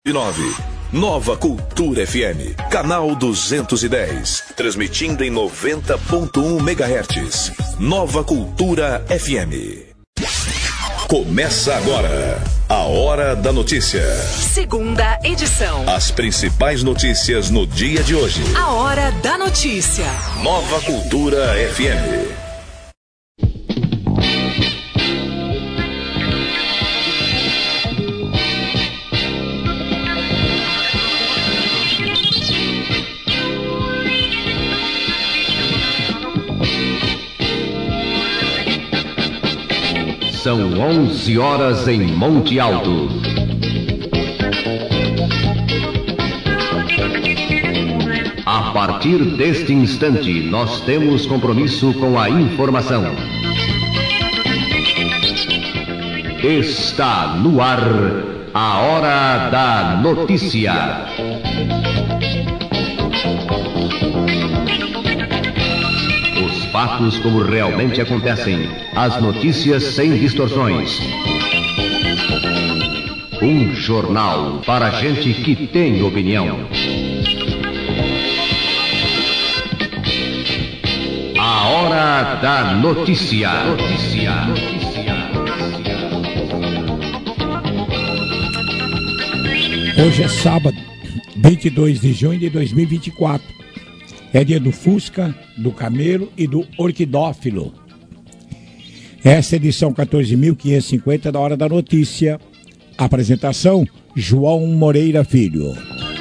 Nova Cultura FM, canal 210, transmitindo em 90.1 MHz. Nova Cultura FM. Começa agora a Hora da Notícia. Segunda edição. As principais notícias no dia de hoje. A Hora da Notícia. Nova Cultura FM. São 11 horas em Monte Alto. A partir deste instante, nós temos compromisso com a informação. Está no ar a Hora da Notícia. Fatos como realmente acontecem. As notícias sem distorções. Um jornal para gente que tem opinião. A Hora da Notícia. Hoje é sábado, 22 de junho de 2024. É dia do Fusca, do Camelo e do Orquidófilo. Essa é a edição 14.550 da Hora da Notícia. Apresentação, João Moreira Filho.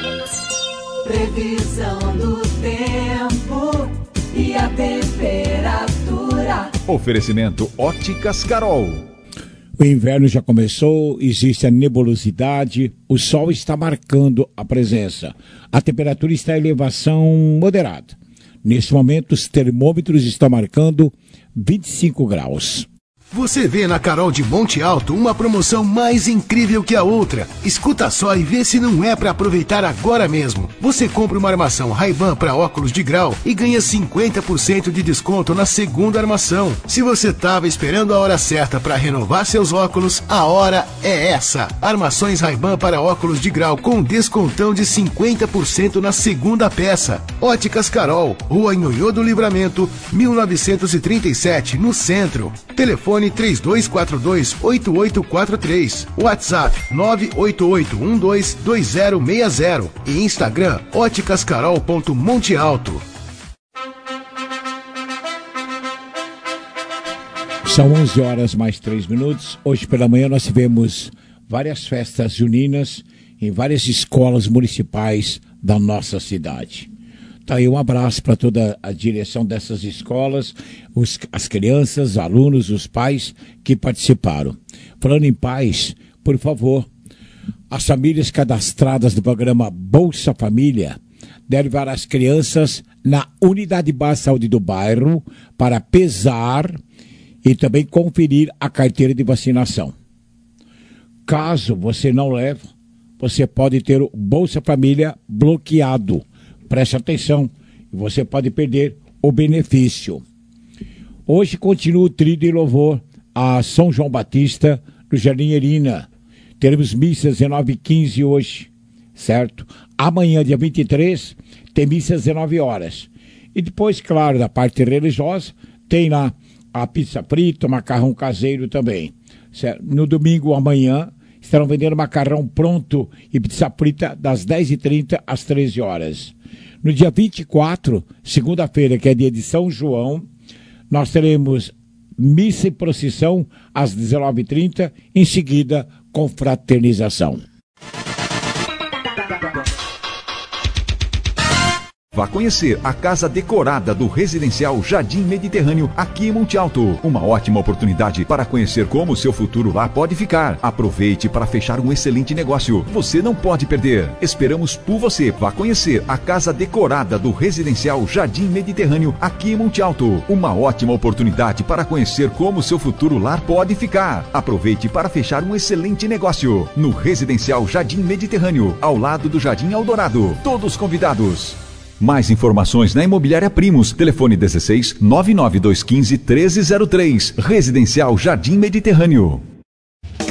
Previsão do tempo e a temperatura. Oferecimento Óticas Carol. O inverno já começou, existe a nebulosidade, o sol está marcando a presença. A temperatura está em elevação moderada. Nesse momento, os termômetros estão marcando 25 graus. Você vê na Carol de Monte Alto uma promoção mais incrível que a outra. Escuta só e vê se não é para aproveitar agora mesmo. Você compra uma armação Ray-Ban para óculos de grau e ganha 50% de desconto na segunda armação. Se você estava esperando a hora certa para renovar seus óculos, a hora é essa. Armações Ray-Ban para óculos de grau com descontão de 50% na segunda peça. Óticas Carol, Rua Nhonhô do Livramento, 1937, no centro. Telefone 3242-8843. WhatsApp 988122060 e Instagram óticascarol.montealto. São 11 horas mais 3 minutos. Hoje pela manhã nós tivemos várias festas juninas em várias escolas municipais da nossa cidade. Tá aí um abraço para toda a direção dessas escolas, as crianças, os alunos, os pais que participaram. Falando em pais, por favor, as famílias cadastradas do programa Bolsa Família devem levar as crianças na Unidade Básica de Saúde do bairro para pesar e também conferir a carteira de vacinação. Caso você não leve, você pode ter o Bolsa Família bloqueado. Preste atenção, você pode perder o benefício. Hoje continua o tríduo e louvor a São João Batista do Jardim Erina. Teremos missas 19h15 hoje, certo? Amanhã, dia 23, tem missas 19 horas. E depois, claro, da parte religiosa, tem lá a pizza frita, macarrão caseiro também. Certo? No domingo, amanhã, estarão vendendo macarrão pronto e pizza frita das 10h30 às 13 horas. No dia 24, segunda-feira, que é dia de São João, nós teremos missa e procissão às 19h30, em seguida, confraternização. Vá conhecer a casa decorada do Residencial Jardim Mediterrâneo, aqui em Monte Alto. Uma ótima oportunidade para conhecer como o seu futuro lá pode ficar. Aproveite para fechar um excelente negócio. Você não pode perder. Esperamos por você. Vá conhecer a casa decorada do Residencial Jardim Mediterrâneo, aqui em Monte Alto. Uma ótima oportunidade para conhecer como o seu futuro lar pode ficar. Aproveite para fechar um excelente negócio. No Residencial Jardim Mediterrâneo, ao lado do Jardim Eldorado. Todos convidados. Mais informações na Imobiliária Primos. Telefone 16 99215 1303. Residencial Jardim Mediterrâneo.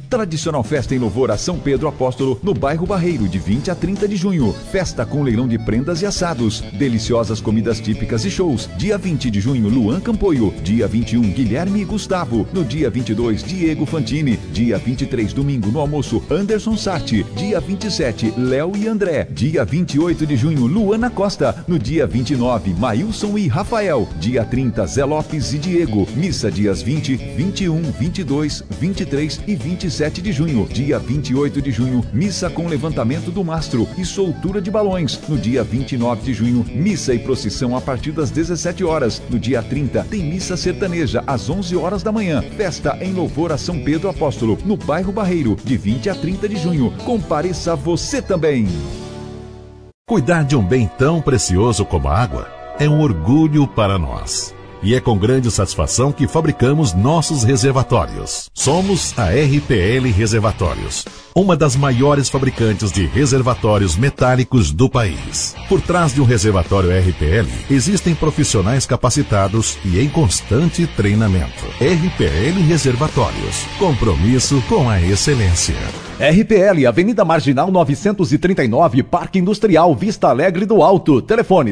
Tradicional festa em louvor a São Pedro Apóstolo, no bairro Barreiro, de 20 a 30 de junho. Festa com leilão de prendas e assados. Deliciosas comidas típicas e shows. Dia 20 de junho, Luan Campoio. Dia 21, Guilherme e Gustavo. No dia 22, Diego Fantini. Dia 23, domingo, no almoço, Anderson Sarti. Dia 27, Léo e André. Dia 28 de junho, Luana Costa. No dia 29, Maílson e Rafael. Dia 30, Zé Lopes e Diego. Missa dias 20, 21, 22, 23 e 27 de junho. Dia 28 de junho, missa com levantamento do mastro e soltura de balões. No dia 29 de junho, missa e procissão a partir das 17 horas. No dia 30, tem missa sertaneja às 11 horas da manhã. Festa em louvor a São Pedro Apóstolo, no bairro Barreiro, de 20 a 30 de junho. Compareça você também. Cuidar de um bem tão precioso como a água é um orgulho para nós. E é com grande satisfação que fabricamos nossos reservatórios. Somos a RPL Reservatórios, uma das maiores fabricantes de reservatórios metálicos do país. Por trás de um reservatório RPL, existem profissionais capacitados e em constante treinamento. RPL Reservatórios, compromisso com a excelência. RPL, Avenida Marginal 939, Parque Industrial, Vista Alegre do Alto. Telefone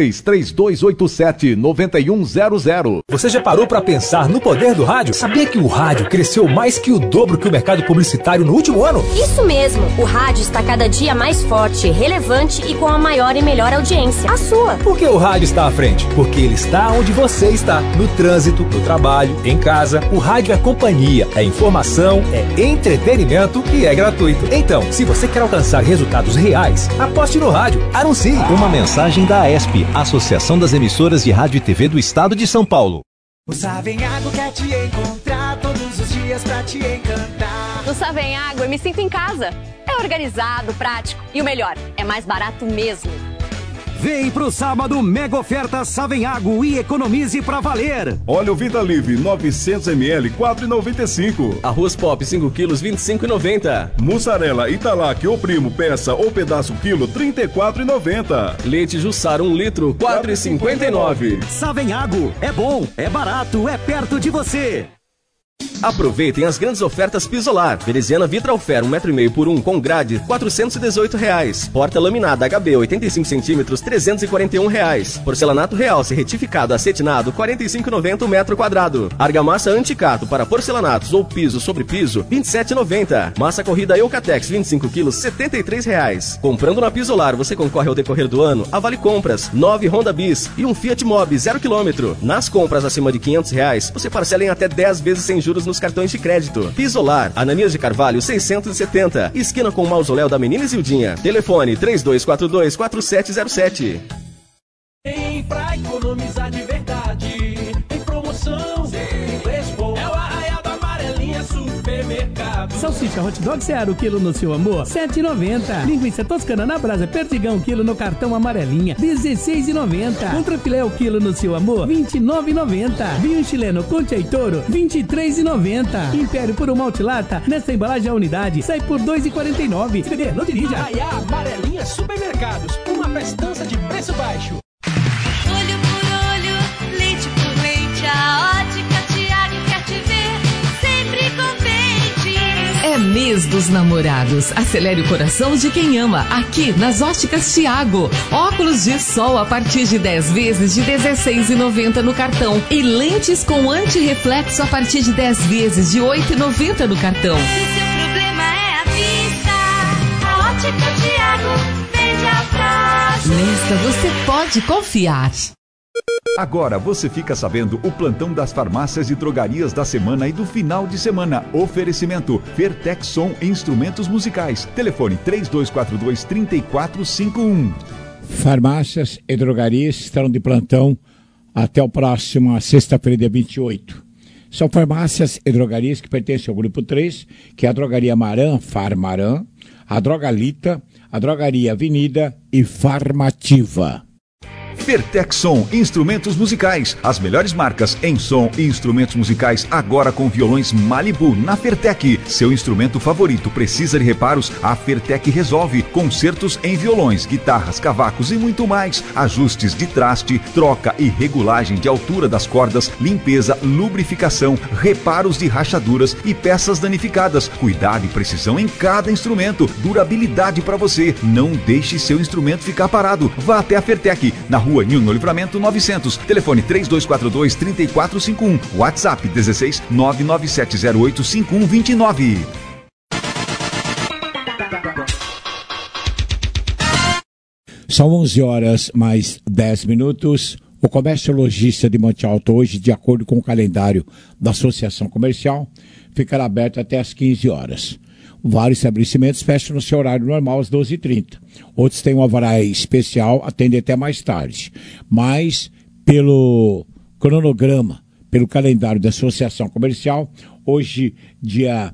16-3287-9100. Você já parou para pensar no poder do rádio? Sabia que o rádio cresceu mais que o dobro que o mercado publicitário no último ano? Isso mesmo, o rádio está cada dia mais forte, relevante e com a maior e melhor audiência, a sua. Por que o rádio está à frente? Porque ele está onde você está, no trânsito, no trabalho, em casa. O rádio é companhia, é informação, é entretenimento e é gratuito. Então, se você quer alcançar resultados reais, aposte no rádio. Anuncie. Uma mensagem da AESP, Associação das Emissoras de Rádio e TV do Estado de São Paulo. O Savenhago quer te encontrar todos os dias pra te encantar. No Savenhago eu me sinto em casa. É organizado, prático e o melhor, é mais barato mesmo. Vem pro sábado mega oferta Savenhago e economize pra valer. Óleo Vida Livre 900 ml 4,95. Arroz Pop 5 quilos 25,90. Mussarela Italac ou Primo peça ou pedaço quilo 34,90. Leite Jussara 1 litro 4,59. Savenhago, é bom, é barato, é perto de você. Aproveitem as grandes ofertas Pisolar. Veneziana Vitralfer 1,5 m por 1 com grade R$ 418. Porta laminada HB 85 cm R$ 341. Porcelanato Realce retificado acetinado R$ 45,90 metro quadrado. Argamassa Anticato para porcelanatos ou piso sobre piso R$ 27,90. Massa corrida Eucatex 25 kg R$ 73. Comprando na Pisolar você concorre ao decorrer do ano a Vale Compras, 9 Honda Bis e um Fiat Mobi 0 km. Nas compras acima de R$ 500 você parcela em até 10 vezes sem juros nos cartões de crédito. Pisolar, Ananias de Carvalho 670, esquina com o Mausoléu da Menina Isildinha. Telefone 3242-4707. Tem pra economizar de verdade. Tem promoção, tem preço bom. É o Arraial da Amarelinha Supermercado. Salsicha Hot Dog Seara, o quilo no seu amor, R$ 7,90. Linguiça toscana na brasa, perdigão, o quilo no cartão Amarelinha, R$ 16,90. Contrafilé, o quilo no seu amor, R$ 29,90. Vinho chileno Conte e Toro, R$ 23,90. Império Puro Malte Lata, nessa embalagem a unidade, sai por R$ 2,49. Se beber, não dirija. Arraial Amarelinha Supermercados, uma festança de preço baixo. Olho por olho, leite por leite, a Ótica Tiago quer te ver sempre contente. É mês dos namorados. Acelere o coração de quem ama. Aqui nas Óticas Tiago. Óculos de sol a partir de 10 vezes de R$ 16,90 no cartão. E lentes com antirreflexo a partir de 10 vezes de R$ 8,90 no cartão. Se seu problema é a vista, a Ótica Tiago vende a prazo. Nesta você pode confiar. Agora você fica sabendo o plantão das farmácias e drogarias da semana e do final de semana. Oferecimento Fertex Som e Instrumentos Musicais. Telefone 3242-3451. Farmácias e drogarias estarão de plantão até o próximo sexta-feira, dia 28. São farmácias e drogarias que pertencem ao grupo 3, que é a Drogaria Maran, Farmaran, a Drogalita, a Drogaria Avenida e Farmativa. Fertexson Instrumentos Musicais. As melhores marcas em som e instrumentos musicais agora com violões Malibu na Fertec. Seu instrumento favorito precisa de reparos? A Fertec resolve. Concertos em violões, guitarras, cavacos e muito mais. Ajustes de traste, troca e regulagem de altura das cordas, limpeza, lubrificação, reparos de rachaduras e peças danificadas. Cuidado e precisão em cada instrumento. Durabilidade para você. Não deixe seu instrumento ficar parado. Vá até a Fertec, na rua Nino Livramento 900. Telefone 3242-3451. WhatsApp 16 99708 5129. São 11 horas mais 10 minutos. O comércio lojista de Monte Alto hoje, de acordo com o calendário da Associação Comercial, ficará aberto até às 15 horas. Vários estabelecimentos fecham no seu horário normal às 12h30. Outros têm um alvará especial, atendem até mais tarde. Mas, pelo cronograma, pelo calendário da Associação Comercial, hoje, dia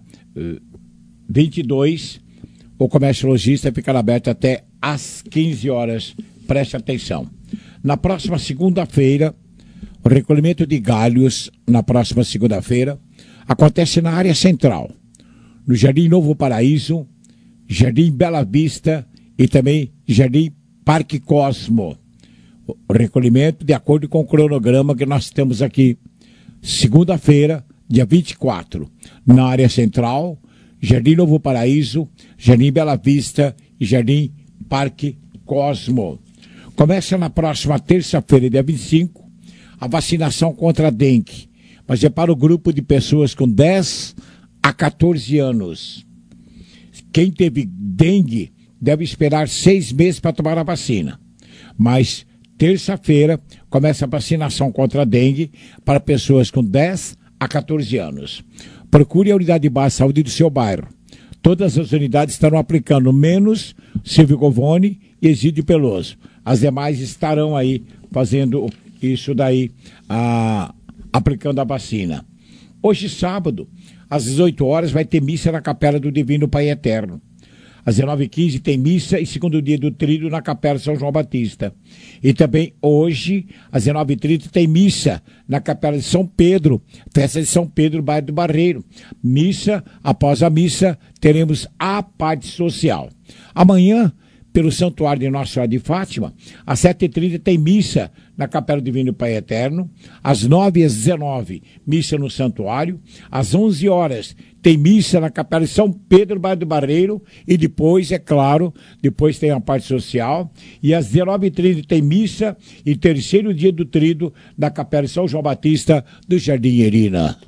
22, o comércio lojista ficará aberto até às 15 horas. Preste atenção. Na próxima segunda-feira, o recolhimento de galhos, na próxima segunda-feira, acontece na área central, no Jardim Novo Paraíso, Jardim Bela Vista e também Jardim Parque Cosmo. O recolhimento de acordo com o cronograma que nós temos aqui. Segunda-feira, dia 24, na área central, Jardim Novo Paraíso, Jardim Bela Vista e Jardim Parque Cosmo. Começa na próxima terça-feira, dia 25, a vacinação contra a dengue, mas é para o grupo de pessoas com 10 a 14 anos. Quem teve dengue deve esperar 6 meses para tomar a vacina. Mas terça-feira começa a vacinação contra a dengue para pessoas com 10 a 14 anos. Procure a unidade básica de saúde do seu bairro. Todas as unidades estarão aplicando, menos Silvio Govone e Exídio Peloso. As demais estarão aí fazendo isso daí, aplicando a vacina. Hoje, sábado, às 18 horas, vai ter missa na Capela do Divino Pai Eterno. Às 19h15 tem missa e segundo dia do tríduo na Capela São João Batista. E também hoje, às 19h30, tem missa na Capela de São Pedro, festa de São Pedro, bairro do Barreiro. Missa, após a missa, teremos a parte social. Amanhã, pelo Santuário de Nossa Senhora de Fátima, às 7h30 tem missa na Capela Divino Pai Eterno, às 9 às 19, missa no Santuário, às 11 horas tem missa na Capela de São Pedro, bairro do Barreiro, e depois, é claro, depois tem a parte social, e às 19h30 tem missa e terceiro dia do tríduo da Capela de São João Batista do Jardim Erina.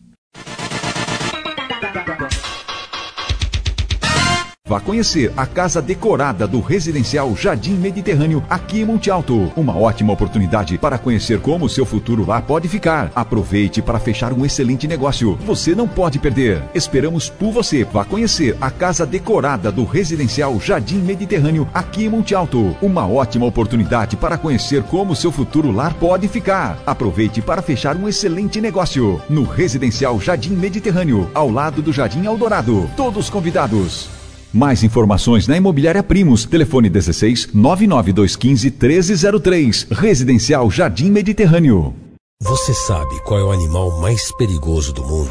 Vá conhecer a casa decorada do Residencial Jardim Mediterrâneo aqui em Monte Alto. Uma ótima oportunidade para conhecer como o seu futuro lá pode ficar. Aproveite para fechar um excelente negócio. Você não pode perder. Esperamos por você. Vá conhecer a casa decorada do Residencial Jardim Mediterrâneo aqui em Monte Alto. Uma ótima oportunidade para conhecer como o seu futuro lar pode ficar. Aproveite para fechar um excelente negócio. No Residencial Jardim Mediterrâneo, ao lado do Jardim Eldorado. Todos convidados. Mais informações na Imobiliária Primos. Telefone 16 99215 1303. Residencial Jardim Mediterrâneo. Você sabe qual é o animal mais perigoso do mundo?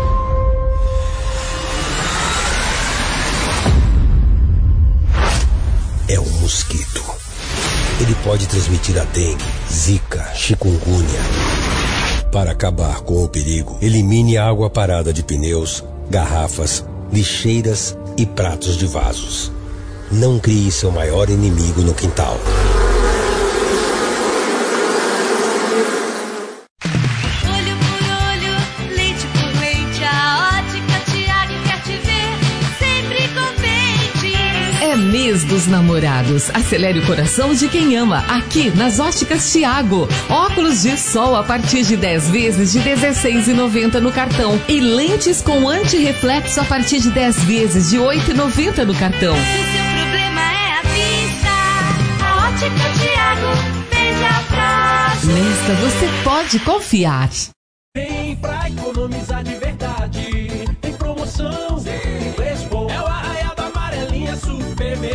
É o mosquito. Ele pode transmitir a dengue, zika, chikungunya. Para acabar com o perigo, elimine a água parada de pneus, garrafas, lixeiras e pratos de vasos. Não crie seu maior inimigo no quintal. Olho por olho, leite por leite, a Ótica Tiago quer te ver sempre contente. É mês dos namorados. Acelere o coração de quem ama. Aqui nas Óticas Tiago. Óculos de sol a partir de 10 vezes de R$16,90 no cartão. E lentes com antirreflexo a partir de 10 vezes de R$8,90 no cartão. Se seu problema é a vista, a Ótica Tiago vende a próxima. Nesta você pode confiar. Vem pra economizar de verdade. Tem promoção, tem preço bom. É o Arraial da Amarelinha Supermercado.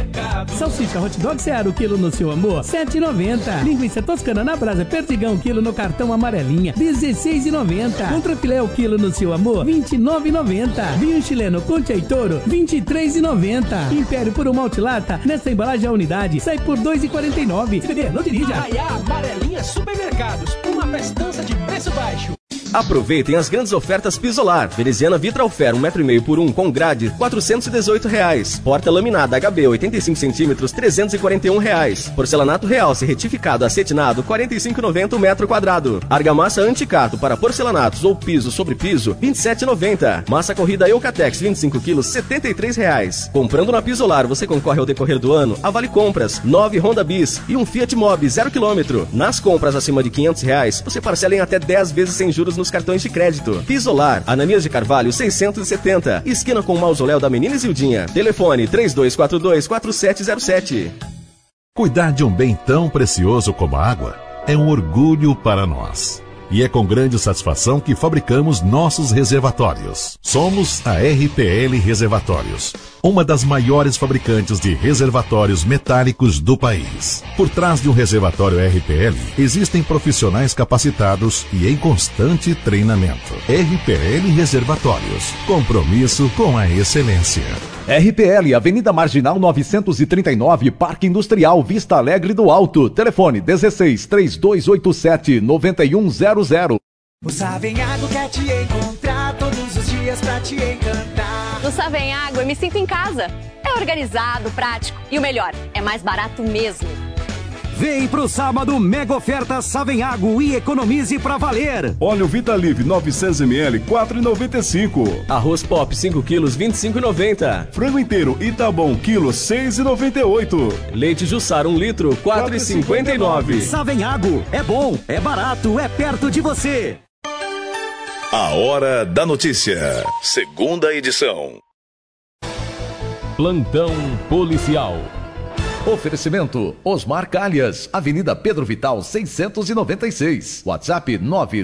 supermercados. Salsicha hot dog Seara, o quilo no seu amor, 7,90. Linguiça toscana na brasa, perdigão, quilo no cartão amarelinha, 16,90. Contrafilé, o quilo no seu amor, 29,90. Vinho chileno Conte e Toro, 23,90. Império por uma lata, nesta embalagem a unidade, sai por 2,49. Se beber, não dirija. Arraiá Amarelinha Supermercados, uma festança de preço baixo. Aproveitem as grandes ofertas Pisolar. Veneziana Vitralfer 1,5 m por 1 com grade, R$418. Porta laminada HB 85 cm, R$341. Porcelanato Realce retificado acetinado, R$45,90 o metro quadrado. Argamassa Anticato para porcelanatos ou piso sobre piso, R$27,90. Massa corrida Eucatex 25 kg, R$73. Comprando na Pisolar, você concorre ao decorrer do ano a Vale Compras, 9 Honda Bis e um Fiat Mobi 0 km. Nas compras acima de R$500, você parcela em até 10 vezes sem juros nos cartões de crédito. Pisolar, Ananias de Carvalho 670, esquina com o mausoléu da Menina Isildinha. Telefone 3242-4707. Cuidar de um bem tão precioso como a água é um orgulho para nós. E é com grande satisfação que fabricamos nossos reservatórios. Somos a RPL Reservatórios, uma das maiores fabricantes de reservatórios metálicos do país. Por trás de um reservatório RPL, existem profissionais capacitados e em constante treinamento. RPL Reservatórios, compromisso com a excelência. RPL, Avenida Marginal 939, Parque Industrial, Vista Alegre do Alto. Telefone 16-3287-9100. O Savenhago quer te encontrar todos os dias pra te encantar. No Savenhago eu me sinto em casa. É organizado, prático e o melhor, é mais barato mesmo. Vem pro sábado mega oferta Savenhago e economize pra valer. Óleo Vitalive 900 ml, 4,95. Arroz Pop 5 kg, 25,90. Frango inteiro Itabom, quilo, 6,98. Leite Jussara 1 litro, 4,59. Savenhago, é bom, é barato, é perto de você. A Hora da Notícia, segunda edição. Plantão policial. Oferecimento Osmar Calhas, Avenida Pedro Vital 696, WhatsApp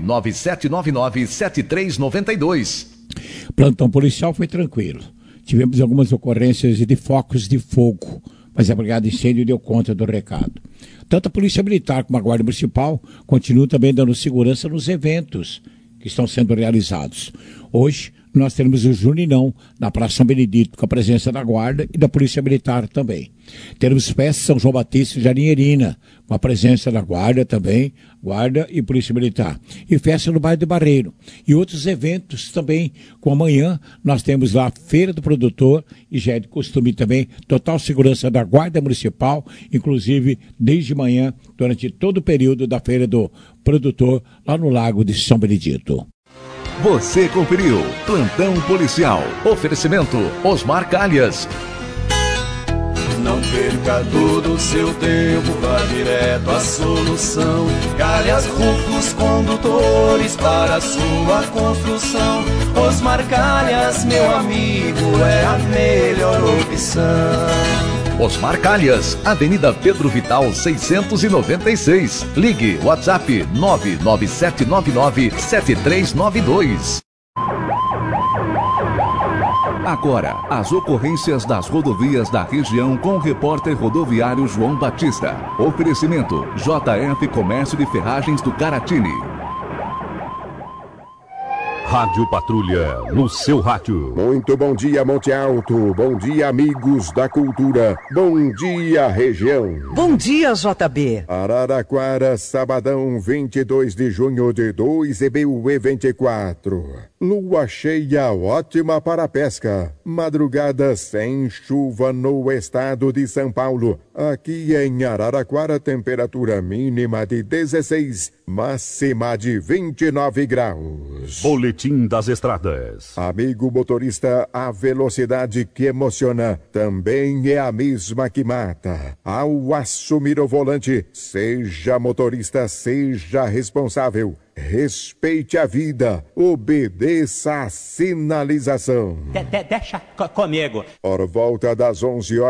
997997392. Plantão policial foi tranquilo. Tivemos algumas ocorrências de focos de fogo, mas a Brigada de Incêndio deu conta do recado. Tanto a Polícia Militar como a Guarda Municipal continuam também dando segurança nos eventos que estão sendo realizados. Hoje nós teremos o Juninão na Praça São Benedito, com a presença da Guarda e da Polícia Militar também. Teremos festa São João Batista e Jarinheirina, com a presença da Guarda também, Guarda e Polícia Militar. E festa no bairro de Barreiro. E outros eventos também, como amanhã nós temos lá a Feira do Produtor, e já é de costume também, total segurança da Guarda Municipal, inclusive desde manhã, durante todo o período da Feira do Produtor, lá no Lago de São Benedito. Você conferiu Plantão Policial. Oferecimento Osmar Calhas. Não perca todo o seu tempo, vá direto à solução. Calhas Rufos Condutores para a sua construção. Osmar Calhas, meu amigo, é a melhor opção. Osmar Calhas, Avenida Pedro Vital 696. Ligue WhatsApp 997997392. Agora, as ocorrências das rodovias da região com o repórter rodoviário João Batista. Oferecimento JF Comércio de Ferragens do Caratini. Rádio Patrulha, no seu rádio. Muito bom dia, Monte Alto. Bom dia, amigos da cultura. Bom dia, região. Bom dia, JB. Araraquara, sabadão, 22 de junho de 2024. Lua cheia ótima para a pesca. Madrugada sem chuva no estado de São Paulo. Aqui em Araraquara, temperatura mínima de 16, máxima de 29 graus. Boletim das Estradas. Amigo motorista, a velocidade que emociona também é a mesma que mata. Ao assumir o volante, seja motorista, seja responsável. respeite a vida, obedeça a sinalização. Deixa comigo. Por volta das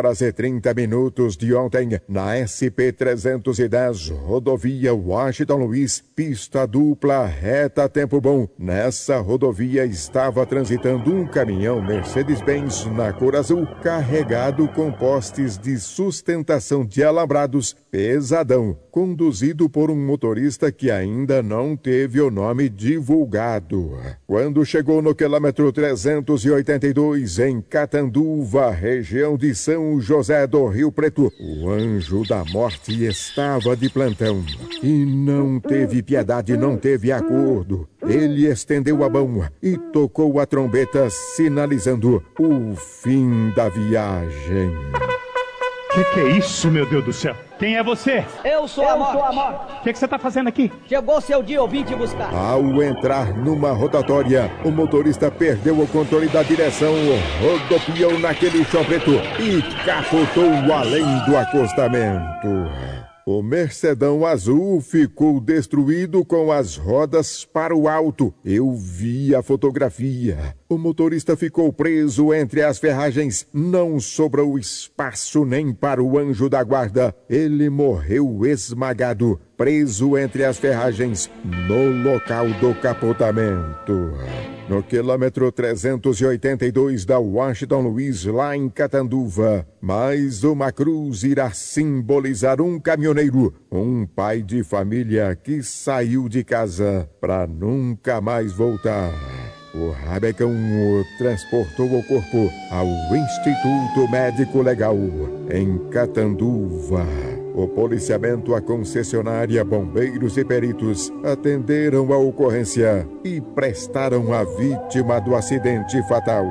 11h30 de ontem, na SP-310, rodovia Washington Luiz, pista dupla, reta tempo bom. Nessa rodovia estava transitando um caminhão Mercedes-Benz na cor azul, carregado com postes de sustentação de alambrados, pesadão, conduzido por um motorista que ainda não teve o nome divulgado. Quando chegou no quilômetro 382, em Catanduva, região de São José do Rio Preto, o anjo da morte estava de plantão. E não teve piedade, não teve acordo. Ele estendeu a mão e tocou a trombeta, sinalizando o fim da viagem. Que é isso, meu Deus do céu? Quem é você? Eu sou a morte. O que você tá fazendo aqui? Chegou seu dia, eu vim te buscar. Ao entrar numa rotatória, o motorista perdeu o controle da direção, rodopiou naquele chão preto e capotou além do acostamento. O Mercedão azul ficou destruído com as rodas para o alto. Eu vi a fotografia. O motorista ficou preso entre as ferragens. Não sobrou espaço nem para o anjo da guarda. Ele morreu esmagado, preso entre as ferragens, no local do capotamento. No quilômetro 382 da Washington Luiz, lá em Catanduva, mais uma cruz irá simbolizar um caminhoneiro, um pai de família que saiu de casa para nunca mais voltar. O rabecão transportou o corpo ao Instituto Médico Legal, em Catanduva. O policiamento, a concessionária, bombeiros e peritos atenderam a ocorrência e prestaram à vítima do acidente fatal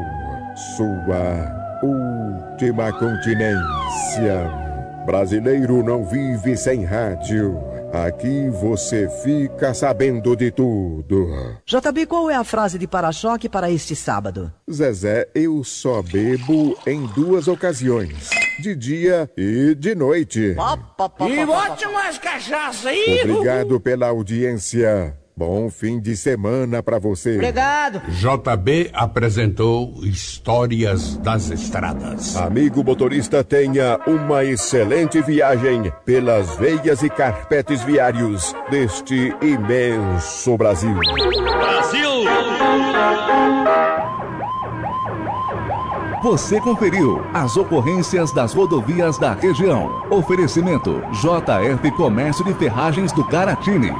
sua última continência. Brasileiro não vive sem rádio. Aqui você fica sabendo de tudo. JB, qual é a frase de para-choque para este sábado? Zezé, eu só bebo em 2 ocasiões. De dia e de noite. E bote umas cachaças aí. Obrigado pela audiência. Bom fim de semana pra você. Obrigado. JB apresentou Histórias das Estradas. Amigo motorista, tenha uma excelente viagem pelas veias e carpetes viários deste imenso Brasil. Brasil! Você conferiu as ocorrências das rodovias da região. Oferecimento JF Comércio de Ferragens do Garatini.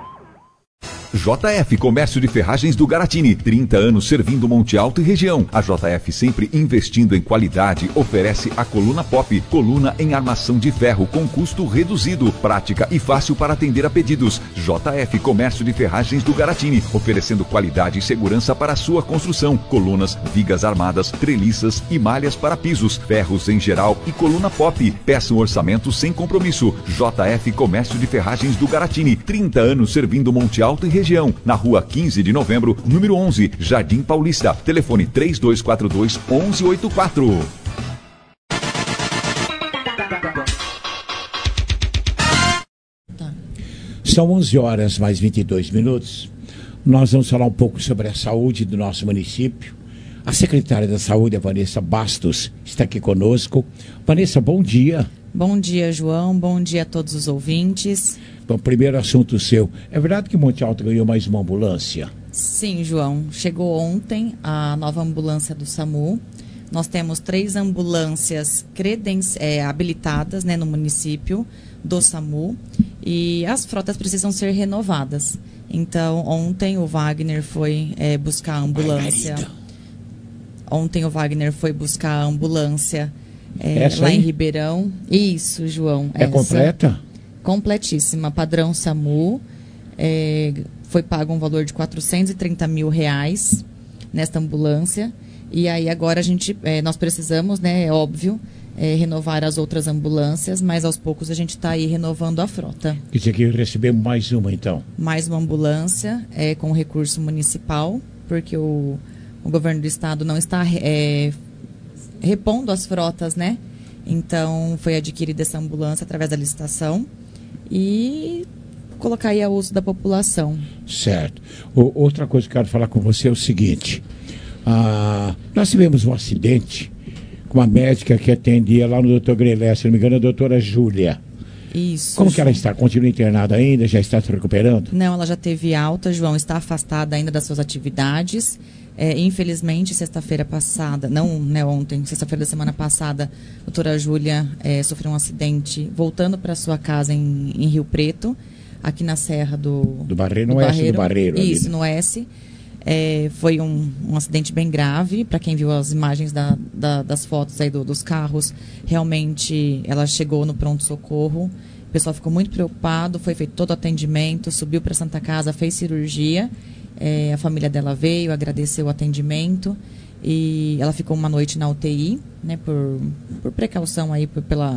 JF Comércio de Ferragens do Garatini, 30 anos servindo Monte Alto e região. A JF, sempre investindo em qualidade, oferece a coluna pop, coluna em armação de ferro com custo reduzido, prática e fácil para atender a pedidos. JF Comércio de Ferragens do Garatini, oferecendo qualidade e segurança para a sua construção. Colunas, vigas armadas, treliças e malhas para pisos, ferros em geral e coluna pop. Peça um orçamento sem compromisso. JF Comércio de Ferragens do Garatini, 30 anos servindo Monte Alto e região. Na rua 15 de novembro, número 11, Jardim Paulista. Telefone 3242-1184. São 11 horas mais 22 minutos. Nós vamos falar um pouco sobre a saúde do nosso município. A secretária da Saúde, a Vanessa Bastos, está aqui conosco. Vanessa, bom dia. Bom dia, João. Bom dia a todos os ouvintes. Bom, primeiro assunto seu. É verdade que Monte Alto ganhou mais uma ambulância? Sim, João. Chegou ontem a nova ambulância do SAMU. Nós temos 3 ambulâncias habilitadas, né, no município do SAMU. E as frotas precisam ser renovadas. Então, ontem o Wagner foi buscar a ambulância. Ontem o Wagner foi buscar a ambulância lá em Ribeirão. Isso, João. É completa? Completíssima, padrão SAMU. Foi pago um valor de R$430 mil nesta ambulância. E aí agora nós precisamos, né, é óbvio, renovar as outras ambulâncias, mas aos poucos a gente está aí renovando a frota. Quer dizer que recebemos mais uma, então? Mais uma ambulância com recurso municipal, porque o governo do estado não está repondo as frotas, né? Então foi adquirida essa ambulância através da licitação. E colocar aí a uso da população. Certo. Outra coisa que eu quero falar com você é o seguinte. Nós tivemos um acidente com uma médica que atendia lá no Dr. Grelé, se não me engano, a doutora Júlia. Isso. Como que ela está? Continua internada ainda? Já está se recuperando? Não, ela já teve alta, João, está afastada ainda das suas atividades. Infelizmente, sexta-feira passada, não, né, ontem, sexta-feira da semana passada, a doutora Júlia sofreu um acidente voltando para sua casa em Rio Preto, aqui na Serra do Barreiro, no S do Barreiro. Isso, ali, né? no S. Foi um acidente bem grave, para quem viu as imagens das fotos aí dos carros, realmente ela chegou no pronto-socorro, o pessoal ficou muito preocupado, foi feito todo o atendimento, subiu para a Santa Casa, fez cirurgia, a família dela veio, agradeceu o atendimento e ela ficou uma noite na UTI, né, por precaução aí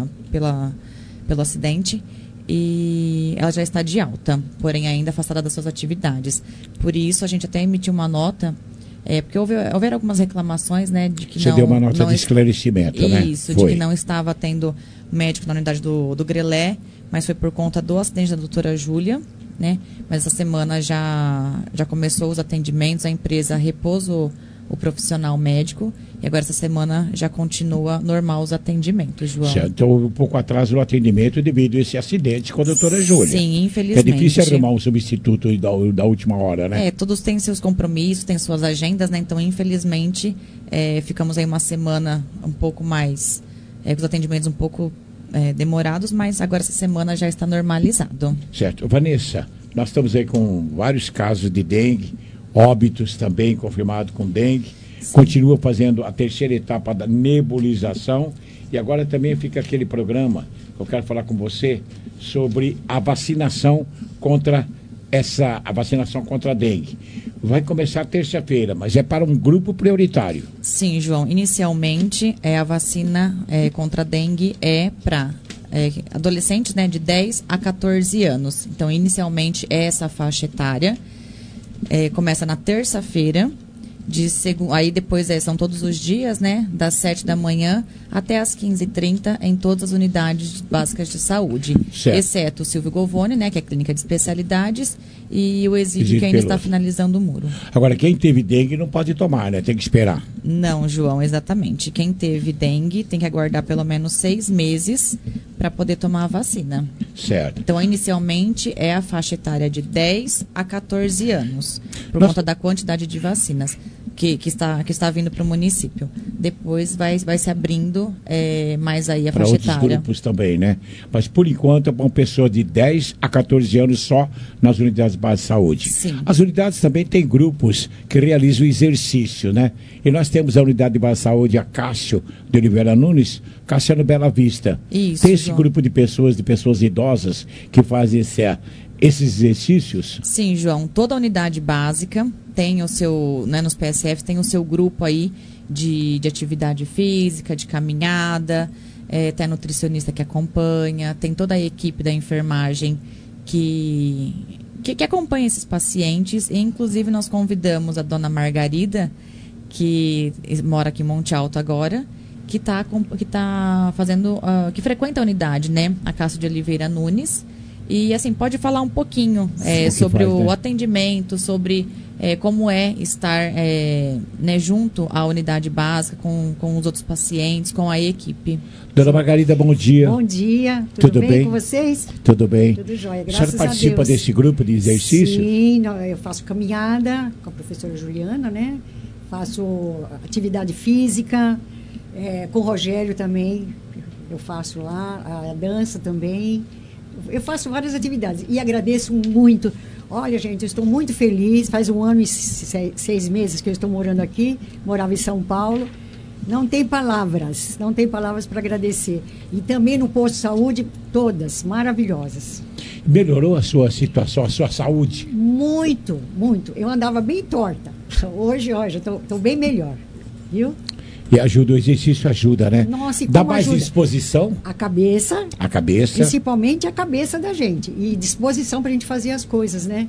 pelo acidente. E ela já está de alta, porém ainda afastada das suas atividades. Por isso, a gente até emitiu uma nota, porque houveram algumas reclamações, né, de que Você deu uma nota de esclarecimento, né? Isso, de que não estava tendo médico na unidade do Grelé, mas foi por conta do acidente da doutora Júlia, né? Mas essa semana já começou os atendimentos, a empresa repôs o profissional médico e agora essa semana já continua normal os atendimentos, João. Certo. Então houve um pouco atraso no atendimento devido a esse acidente com a doutora Júlia. Sim, infelizmente. É difícil arrumar um substituto da última hora, né? Todos têm seus compromissos, têm suas agendas, né? Então, infelizmente, ficamos aí uma semana um pouco mais, com os atendimentos um pouco demorados, mas agora essa semana já está normalizado. Certo. Vanessa, nós estamos aí com vários casos de dengue, óbitos também confirmados com dengue. Sim. Continua fazendo a terceira etapa da nebulização e agora também fica aquele programa que eu quero falar com você sobre a vacinação contra a dengue. Vai começar terça-feira, mas é para um grupo prioritário. Sim, João. Inicialmente, a vacina contra a dengue é para adolescentes, né, de 10 a 14 anos. Então, inicialmente, é essa faixa etária. Começa na terça-feira, aí depois são todos os dias, né, das 7 da manhã até as 15h30 em todas as unidades básicas de saúde, certo. Exceto o Silvio Govone, né, que é a clínica de especialidades, e o Exídio, que ainda está finalizando o muro. Agora, quem teve dengue não pode tomar, né? Tem que esperar. Não, João, exatamente. Quem teve dengue tem que aguardar pelo menos 6 meses para poder tomar a vacina. Certo. Então, inicialmente, é a faixa etária de 10 a 14 anos, por conta da quantidade de vacinas que está vindo para o município. Depois vai se abrindo mais aí a faixa etária. Para outros grupos também, né? Mas, por enquanto, é para uma pessoa de 10 a 14 anos só nas unidades básicas de saúde. Sim. As unidades também têm grupos que realizam exercício, né? E nós temos a unidade de base de saúde, a Cássio de Oliveira Nunes, Cassiano Bela Vista. Isso, tem esse grupo de pessoas idosas que fazem esses exercícios? Sim, João. Toda unidade básica tem o seu, né, nos PSF, tem o seu grupo aí de atividade física, de caminhada, tem a nutricionista que acompanha, tem toda a equipe da enfermagem que acompanha esses pacientes, e inclusive nós convidamos a dona Margarida, que mora aqui em Monte Alto agora, que frequenta a unidade, né, a Cássio de Oliveira Nunes, e assim, pode falar um pouquinho sobre o atendimento, sobre como é estar né, junto à unidade básica, com os outros pacientes, com a equipe. Dona Margarida, bom dia. Bom dia, tudo bem com vocês? Tudo bem. Tudo jóia, graças a Deus. A senhora participa desse grupo de exercício? Sim, eu faço caminhada com a professora Juliana, né? Faço atividade física, com o Rogério também, eu faço lá, a dança também. Eu faço várias atividades e agradeço muito. Olha, gente, eu estou muito feliz. Faz 1 ano e 6 meses que eu estou morando aqui. Morava em São Paulo. Não tem palavras para agradecer. E também no posto de saúde, todas maravilhosas. Melhorou a sua situação, a sua saúde? Muito, muito. Eu andava bem torta. Hoje já estou bem melhor, viu? E ajuda, o exercício ajuda, né? Nossa, e dá mais ajuda? Disposição? A cabeça. A cabeça. Principalmente a cabeça da gente. E disposição para a gente fazer as coisas, né?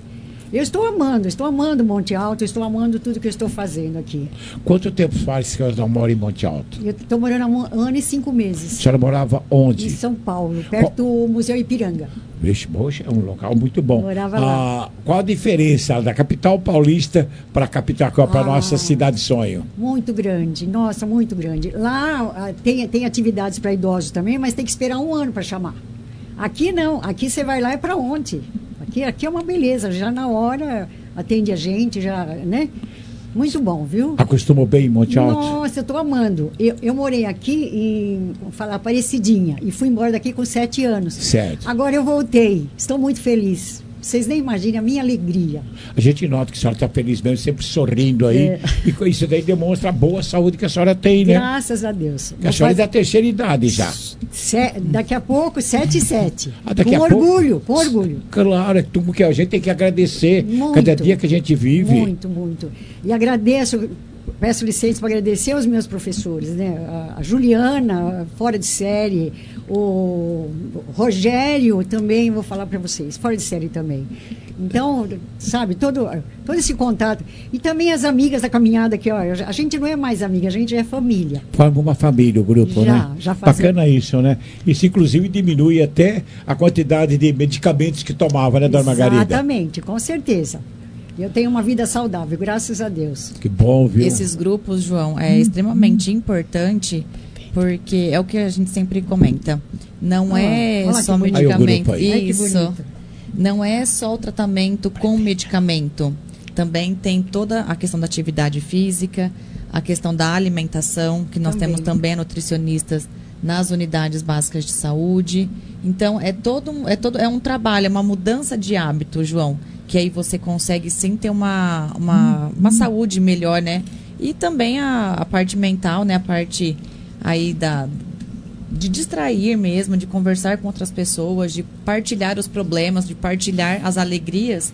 Eu estou amando Monte Alto, estou amando tudo que eu estou fazendo aqui. Quanto tempo faz que a senhora mora em Monte Alto? Eu estou morando há 1 ano e 5 meses. A senhora morava onde? Em São Paulo, perto do Museu Ipiranga. Vixe, poxa, é um local muito bom. Morava lá. Qual a diferença da capital paulista para a capital, para a nossa cidade sonho? Muito grande, nossa, muito grande. Lá tem atividades para idosos também, mas tem que esperar 1 ano para chamar. Aqui não, aqui você vai lá é para ontem. Aqui é uma beleza, já na hora atende a gente, já, né? Muito bom, viu? Acostumou bem em Monte Alto? Nossa, eu estou amando. Eu morei aqui em Aparecidinha e fui embora daqui com 7 anos. Certo. Agora eu voltei, estou muito feliz. Vocês nem imaginam a minha alegria. A gente nota que a senhora está feliz mesmo, sempre sorrindo aí. E com isso daí demonstra a boa saúde que a senhora tem, né? Graças a Deus. A senhora é da terceira idade já. Daqui a pouco, 7 e 7. Daqui com a orgulho, pouco, com orgulho. Claro, que a gente tem que agradecer muito, cada dia que a gente vive. Muito, muito. E agradeço, peço licença para agradecer aos meus professores, né? A Juliana, fora de série, o Rogério também, vou falar para vocês, fora de série também. Então, sabe, todo esse contato. E também as amigas da caminhada, que ó, a gente não é mais amiga, a gente é família. Forma uma família, o grupo, né? Já faz. Bacana isso, né? Isso, inclusive, diminui até a quantidade de medicamentos que tomava, né, dona Margarida? Exatamente, com certeza. Eu tenho uma vida saudável, graças a Deus. Que bom, viu? Esses grupos, João, é extremamente importante, porque é o que a gente sempre comenta. Não é só medicamento. Isso. Não é só o tratamento com medicamento. Também tem toda a questão da atividade física, a questão da alimentação, que nós temos também nutricionistas nas unidades básicas de saúde. Então, é um trabalho, é uma mudança de hábito, João, que aí você consegue sim ter uma saúde melhor, né? E também a parte mental, né? A parte aí de distrair mesmo, de conversar com outras pessoas, de partilhar os problemas, de partilhar as alegrias.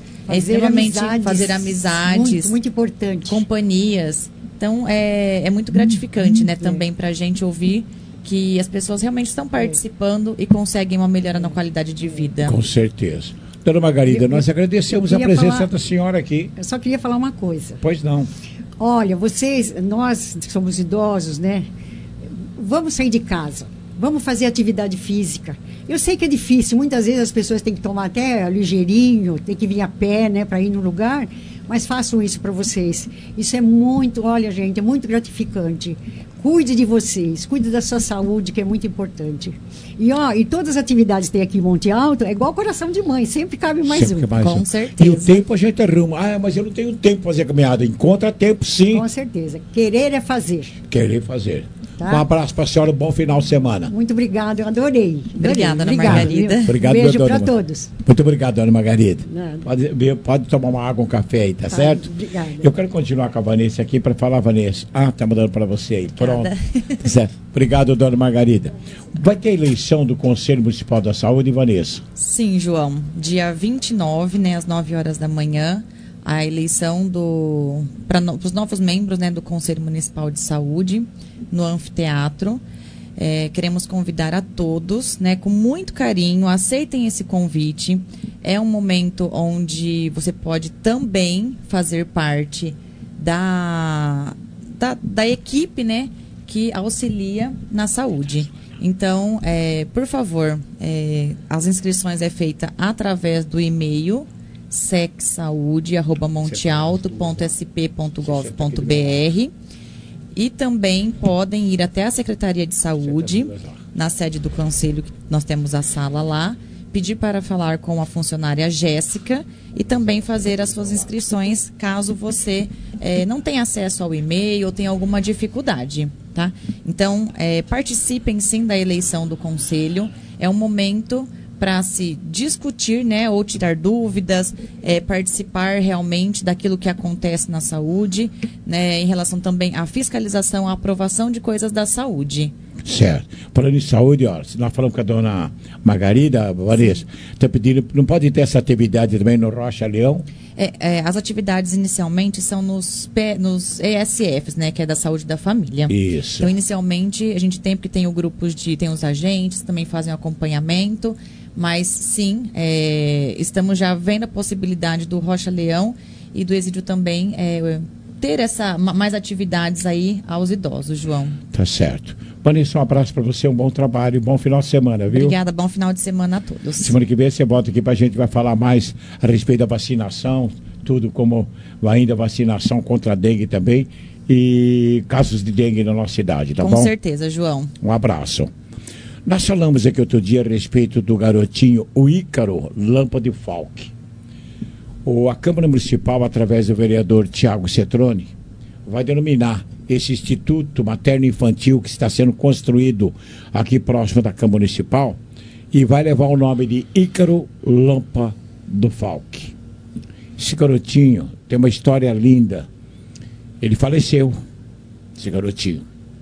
Fazer amizades. Muito, muito importante. Companhias. Então, é muito gratificante, né? Também pra gente ouvir que as pessoas realmente estão participando e conseguem uma melhora na qualidade de vida. Com certeza. Dona Margarida, nós agradecemos a presença da senhora aqui. Eu só queria falar uma coisa. Pois não. Olha, nós que somos idosos, né? Vamos sair de casa. Vamos fazer atividade física. Eu sei que é difícil, muitas vezes as pessoas têm que tomar até ligeirinho, tem que vir a pé, né, para ir no lugar, mas façam isso para vocês. Isso é muito, olha, gente, é muito gratificante. Cuide de vocês, cuide da sua saúde, que é muito importante. E todas as atividades que tem aqui em Monte Alto, é igual coração de mãe, sempre cabe mais um. Com certeza. E o tempo a gente arruma. Mas eu não tenho tempo para fazer a caminhada. Encontra tempo, sim. Com certeza. Querer é fazer. Querer fazer. Tá? Um abraço para a senhora, bom final de semana. Muito obrigada, eu adorei. Obrigada, Ana Margarida. Obrigado, beijo para todos. Muito obrigado, Ana Margarida. Nada. Pode tomar uma água, um café aí, tá certo? Obrigada. Eu quero continuar com a Vanessa aqui para falar, Vanessa. Tá mandando para você aí. Pronto. Tá certo. Obrigado, dona Margarida. Vai ter eleição do Conselho Municipal da Saúde, Vanessa? Sim, João. Dia 29, né, às 9 horas da manhã, a eleição para os novos membros, né, do Conselho Municipal de Saúde no anfiteatro. Queremos convidar a todos, né, com muito carinho, aceitem esse convite. É um momento onde você pode também fazer parte da equipe, né, que auxilia na saúde. Então, por favor, as inscrições é feita através do e-mail secsaude@montealto.sp.gov.br e também podem ir até a Secretaria de Saúde, na sede do Conselho, que nós temos a sala lá, pedir para falar com a funcionária Jéssica e também fazer as suas inscrições caso você não tenha acesso ao e-mail ou tenha alguma dificuldade, tá? Então, participem sim da eleição do Conselho, é um momento para se discutir, né, ou tirar dúvidas, participar realmente daquilo que acontece na saúde, né, em relação também à fiscalização, à aprovação de coisas da saúde. Certo. Falando em saúde, ó, nós falamos com a dona Margarida, Vanessa, está pedindo, não pode ter essa atividade também no Rocha Leão? As atividades inicialmente são nos ESFs, né, que é da saúde da família. Isso. Então, inicialmente, a gente tem, porque tem o grupo tem os agentes, também fazem o acompanhamento, mas sim, estamos já vendo a possibilidade do Rocha Leão e do Exídio também ter mais atividades aí aos idosos, João. Tá certo. Vanessa, um abraço para você, um bom trabalho, bom final de semana, viu? Obrigada, bom final de semana a todos. Semana que vem você volta aqui para a gente vai falar mais a respeito da vacinação, tudo como ainda vacinação contra a dengue também e casos de dengue na nossa cidade, tá bom? Com certeza, João. Um abraço. Nós falamos aqui outro dia a respeito do garotinho, o Ícaro Lampa de Falque. A Câmara Municipal, através do vereador Tiago Cetrone, vai denominar esse Instituto Materno-Infantil que está sendo construído aqui próximo da Câmara Municipal e vai levar o nome de Ícaro Lampa do Falque. Esse garotinho tem uma história linda. Ele faleceu, esse garotinho.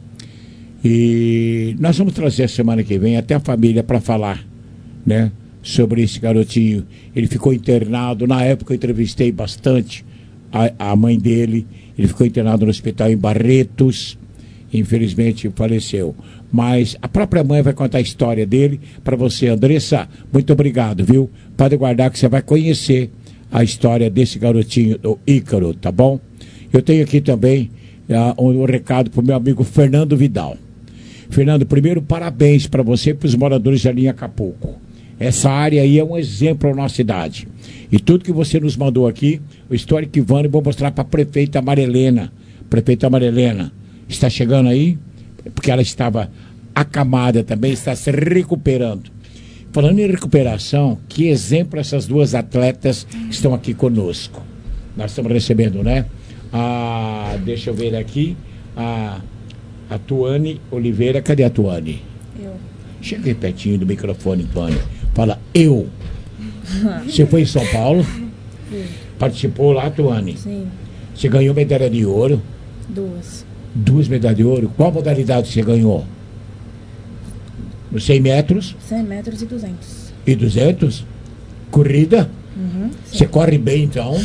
E nós vamos trazer a semana que vem até a família para falar, né, sobre esse garotinho. Ele ficou internado, na época eu entrevistei bastante a mãe dele. Ele ficou internado no hospital em Barretos, infelizmente faleceu. Mas a própria mãe vai contar a história dele para você, Andressa. Muito obrigado, viu? Pode guardar que você vai conhecer a história desse garotinho, do Ícaro, tá bom? Eu tenho aqui também um recado para o meu amigo Fernando Vidal. Fernando, primeiro, parabéns para você e para os moradores da linha Acapulco. Essa área aí é um exemplo na nossa cidade. E tudo que você nos mandou aqui, o histórico Ivano, eu vou mostrar para a prefeita Marilena. Prefeita Marilena, está chegando aí? Porque ela estava acamada também, está se recuperando. Falando em recuperação, que exemplo essas duas atletas que estão aqui conosco. Nós estamos recebendo, né? Deixa eu ver aqui. A Tuane Oliveira. Cadê a Tuane? Eu. Chega aí pertinho do microfone, Tuane. Fala, eu. Você foi em São Paulo? Sim. Participou lá, Tuane? Sim. Você ganhou medalha de ouro? 2. 2 medalhas de ouro? Qual modalidade você ganhou? Nos 100 metros? 100 metros e 200. E 200? Corrida? Uhum, você corre bem, então?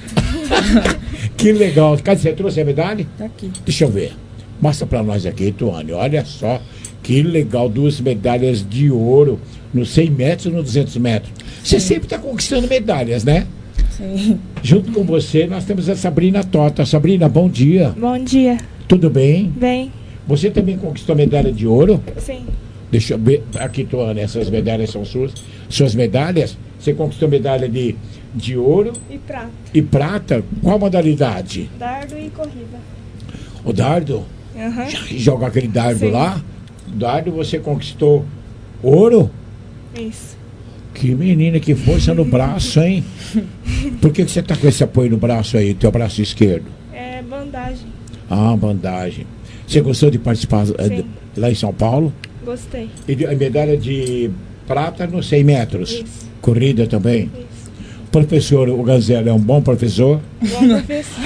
Que legal. Cadê você trouxe a medalha? Tá aqui. Deixa eu ver. Mostra pra nós aqui, Tuane. Olha só. Que legal. 2 medalhas de ouro nos 100 metros e nos 200 metros. Você sempre está conquistando medalhas, né? Sim. Junto com você, nós temos a Sabrina Tota. Sabrina, bom dia. Bom dia. Tudo bem? Bem. Você também conquistou medalha de ouro? Sim. Deixa eu ver. Aqui, Tuane, essas medalhas são suas. Suas medalhas? Você conquistou medalha de ouro? E prata. E prata? Qual modalidade? Dardo e corrida. O dardo? Uhum. Joga aquele dardo Sim. lá? Dardo, você conquistou ouro? Isso. Que menina, que força no braço, hein? Por que você tá com esse apoio no braço aí, teu braço esquerdo? É bandagem. Ah, bandagem. Você gostou de participar lá em São Paulo? Gostei. E a medalha de prata nos 100 metros? Isso. Corrida também? Isso. Professor, o Gazela é um bom professor? Bom professor.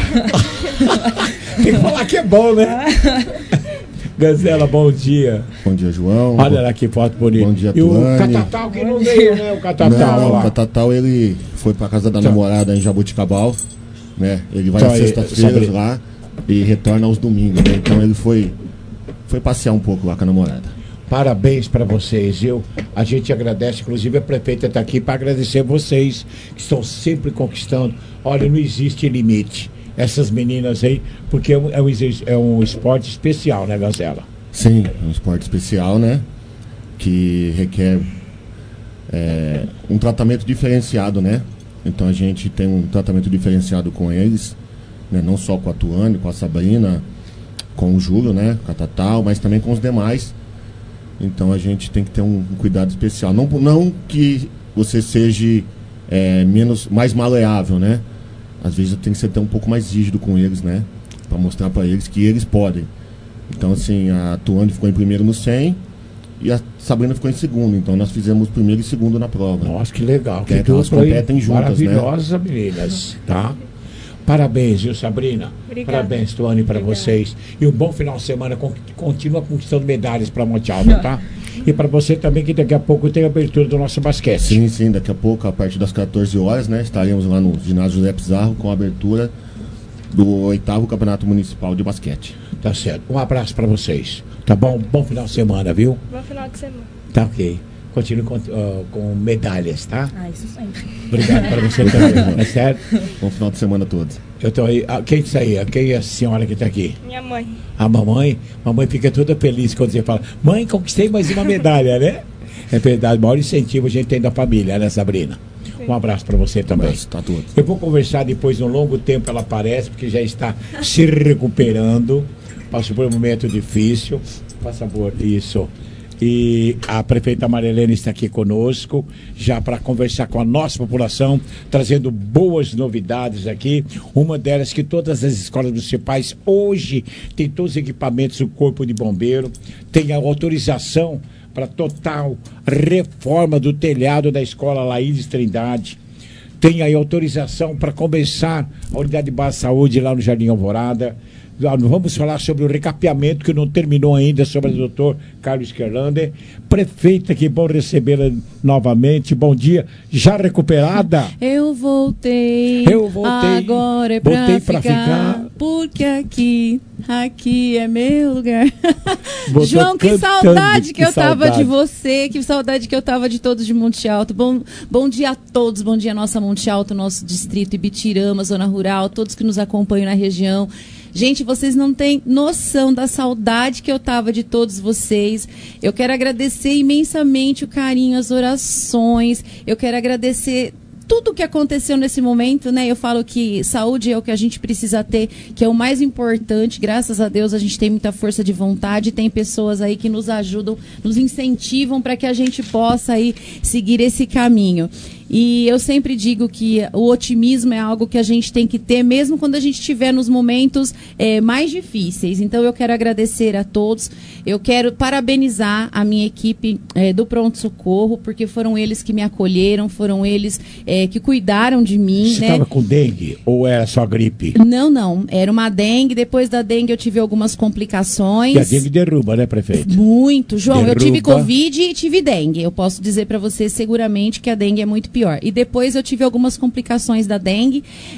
Tem que falar que é bom, né? Gazela, bom dia. Bom dia, João. Olha lá que foto bonita. Bom dia, E o Tuane. Catatal que não veio, né? O Catatal não, lá. O Catatal, ele foi pra casa da namorada em Jaboticabal, né? Ele vai Só às sextas-feiras lá e retorna aos domingos, né? Então ele foi passear um pouco lá com a namorada. Parabéns para vocês, viu? A gente agradece, inclusive a prefeita está aqui para agradecer vocês que estão sempre conquistando. Olha, não existe limite. Essas meninas aí, porque é um esporte especial, né, Gazela? Sim, é um esporte especial, né? Que requer um tratamento diferenciado, né? Então a gente tem um tratamento diferenciado com eles, né? Não só com a Tuane, com a Sabrina, com o Júlio, né? Com a Tatal, mas também com os demais. Então a gente tem que ter um cuidado especial. Não que você seja mais maleável, né? Às vezes tem que ser até um pouco mais rígido com eles, né? Para mostrar para eles que eles podem. Então, assim, a Tuane ficou em primeiro no 100 e a Sabrina ficou em segundo. Então, nós fizemos primeiro e segundo na prova. Nossa, que legal. Que elas competem juntas, maravilhosas, né? Meninas, tá? Parabéns, viu, Sabrina? Obrigada. Parabéns, Tuane, para vocês. E um bom final de semana. Continua conquistando medalhas para Monte Alto, tá? E para você também, que daqui a pouco tem a abertura do nosso basquete. Sim, daqui a pouco, a partir das 14 horas, né? Estaremos lá no ginásio José Pizarro com a abertura do 8º Campeonato Municipal de Basquete. Tá certo. Um abraço para vocês. Tá bom? Bom final de semana, viu? Bom final de semana. Tá ok. Continue com medalhas, tá? Isso sempre. Obrigado para você também, é sério? Bom final de semana a todos. Eu tô aí. Quem isso aí? Quem é a senhora que está aqui? Minha mãe. A mamãe? Mamãe fica toda feliz quando você fala: mãe, conquistei mais uma medalha, né? É verdade, o maior incentivo a gente tem da família, né, Sabrina? Sim. Um abraço para você também. Tá tudo. Eu vou conversar depois, um longo tempo ela aparece, porque já está se recuperando. Passou por um momento difícil. Passa por isso. E a prefeita Marilene está aqui conosco, já para conversar com a nossa população, trazendo boas novidades aqui. Uma delas que todas as escolas municipais hoje têm todos os equipamentos do Corpo de Bombeiro, tem a autorização para total reforma do telhado da escola Laídes Trindade, tem aí autorização para começar a unidade de base de saúde lá no Jardim Alvorada. Vamos falar sobre o recapeamento que não terminou ainda, sobre o doutor Carlos Kerlander. Prefeita, que bom recebê-la novamente. Bom dia. Já recuperada? Eu voltei. Agora é pra ficar. Porque aqui é meu lugar. João, que saudade que eu tava de você. Que saudade que eu tava de todos de Monte Alto. Bom dia a todos. Bom dia, nossa Monte Alto, nosso distrito Ibitirama, zona rural, todos que nos acompanham na região. Gente, vocês não têm noção da saudade que eu tava de todos vocês. Eu quero agradecer imensamente o carinho, as orações. Eu quero agradecer tudo o que aconteceu nesse momento, né? Eu falo que saúde é o que a gente precisa ter, que é o mais importante. Graças a Deus a gente tem muita força de vontade, tem pessoas aí que nos ajudam, nos incentivam para que a gente possa aí seguir esse caminho. E eu sempre digo que o otimismo é algo que a gente tem que ter, mesmo quando a gente estiver nos momentos mais difíceis. Então, eu quero agradecer a todos. Eu quero parabenizar a minha equipe do Pronto Socorro, porque foram eles que me acolheram, foram eles que cuidaram de mim. Você estava com dengue ou era só gripe? Não. Era uma dengue. Depois da dengue, eu tive algumas complicações. E a dengue derruba, né, prefeito? Muito. João, derruba. Eu tive Covid e tive dengue. Eu posso dizer para você seguramente que a dengue é muito pior. E depois eu tive algumas complicações da dengue,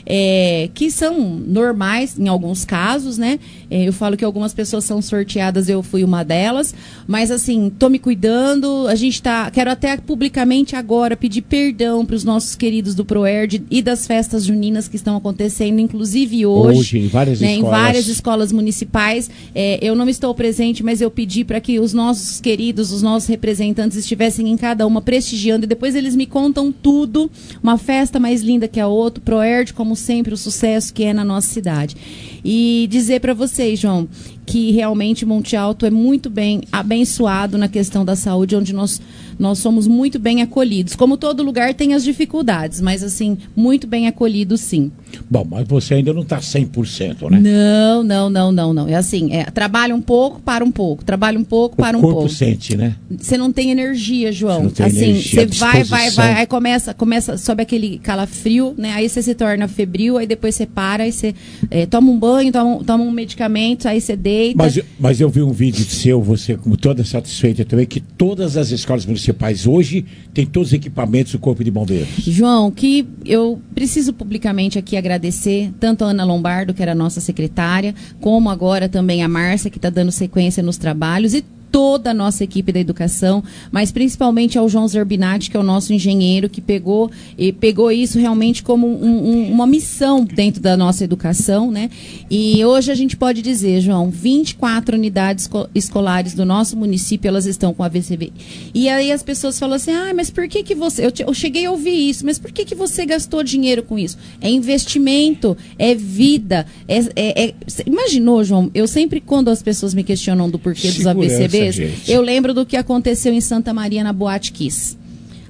que são normais em alguns casos, né? Eu falo que algumas pessoas são sorteadas, eu fui uma delas. Mas assim, tô me cuidando. Quero até publicamente agora pedir perdão para os nossos queridos do ProERD e das festas juninas que estão acontecendo, inclusive hoje em várias escolas. Em várias escolas municipais. Eu não estou presente, mas eu pedi para que os nossos queridos, os nossos representantes estivessem em cada uma prestigiando, e depois eles me contam tudo. Uma festa mais linda que a outra. ProERD, como sempre, o sucesso que é na nossa cidade. E dizer para vocês, João, que realmente Monte Alto é muito bem abençoado na questão da saúde, onde nós somos muito bem acolhidos. Como todo lugar tem as dificuldades, mas assim, muito bem acolhido, sim. Bom, mas você ainda não está 100%, né? Não. É assim, trabalha um pouco, para um pouco. Trabalha um pouco, para um pouco. O corpo sente, né? Você não tem energia, João. Você não tem assim, energia, você vai, aí começa, sobe aquele calafrio, né? Aí você se torna febril, aí depois você para, aí você toma um banho, toma um medicamento, aí você deita. Mas eu vi um vídeo seu, você como toda satisfeita também, que todas as escolas municipais hoje têm todos os equipamentos do Corpo de Bombeiros. João, que eu preciso publicamente aqui agradecer tanto a Ana Lombardo, que era a nossa secretária, como agora também a Márcia, que está dando sequência nos trabalhos, e toda a nossa equipe da educação, mas principalmente ao João Zerbinati, que é o nosso engenheiro, que pegou isso realmente como uma missão dentro da nossa educação, né? E hoje a gente pode dizer, João, 24 unidades escolares do nosso município, elas estão com a VCB. E aí as pessoas falam assim, mas por que você... Eu cheguei a ouvir isso, mas por que você gastou dinheiro com isso? É investimento, é vida. Imaginou, João, eu sempre, quando as pessoas me questionam do porquê dos AVCBs, eu lembro do que aconteceu em Santa Maria, na Boate Kiss.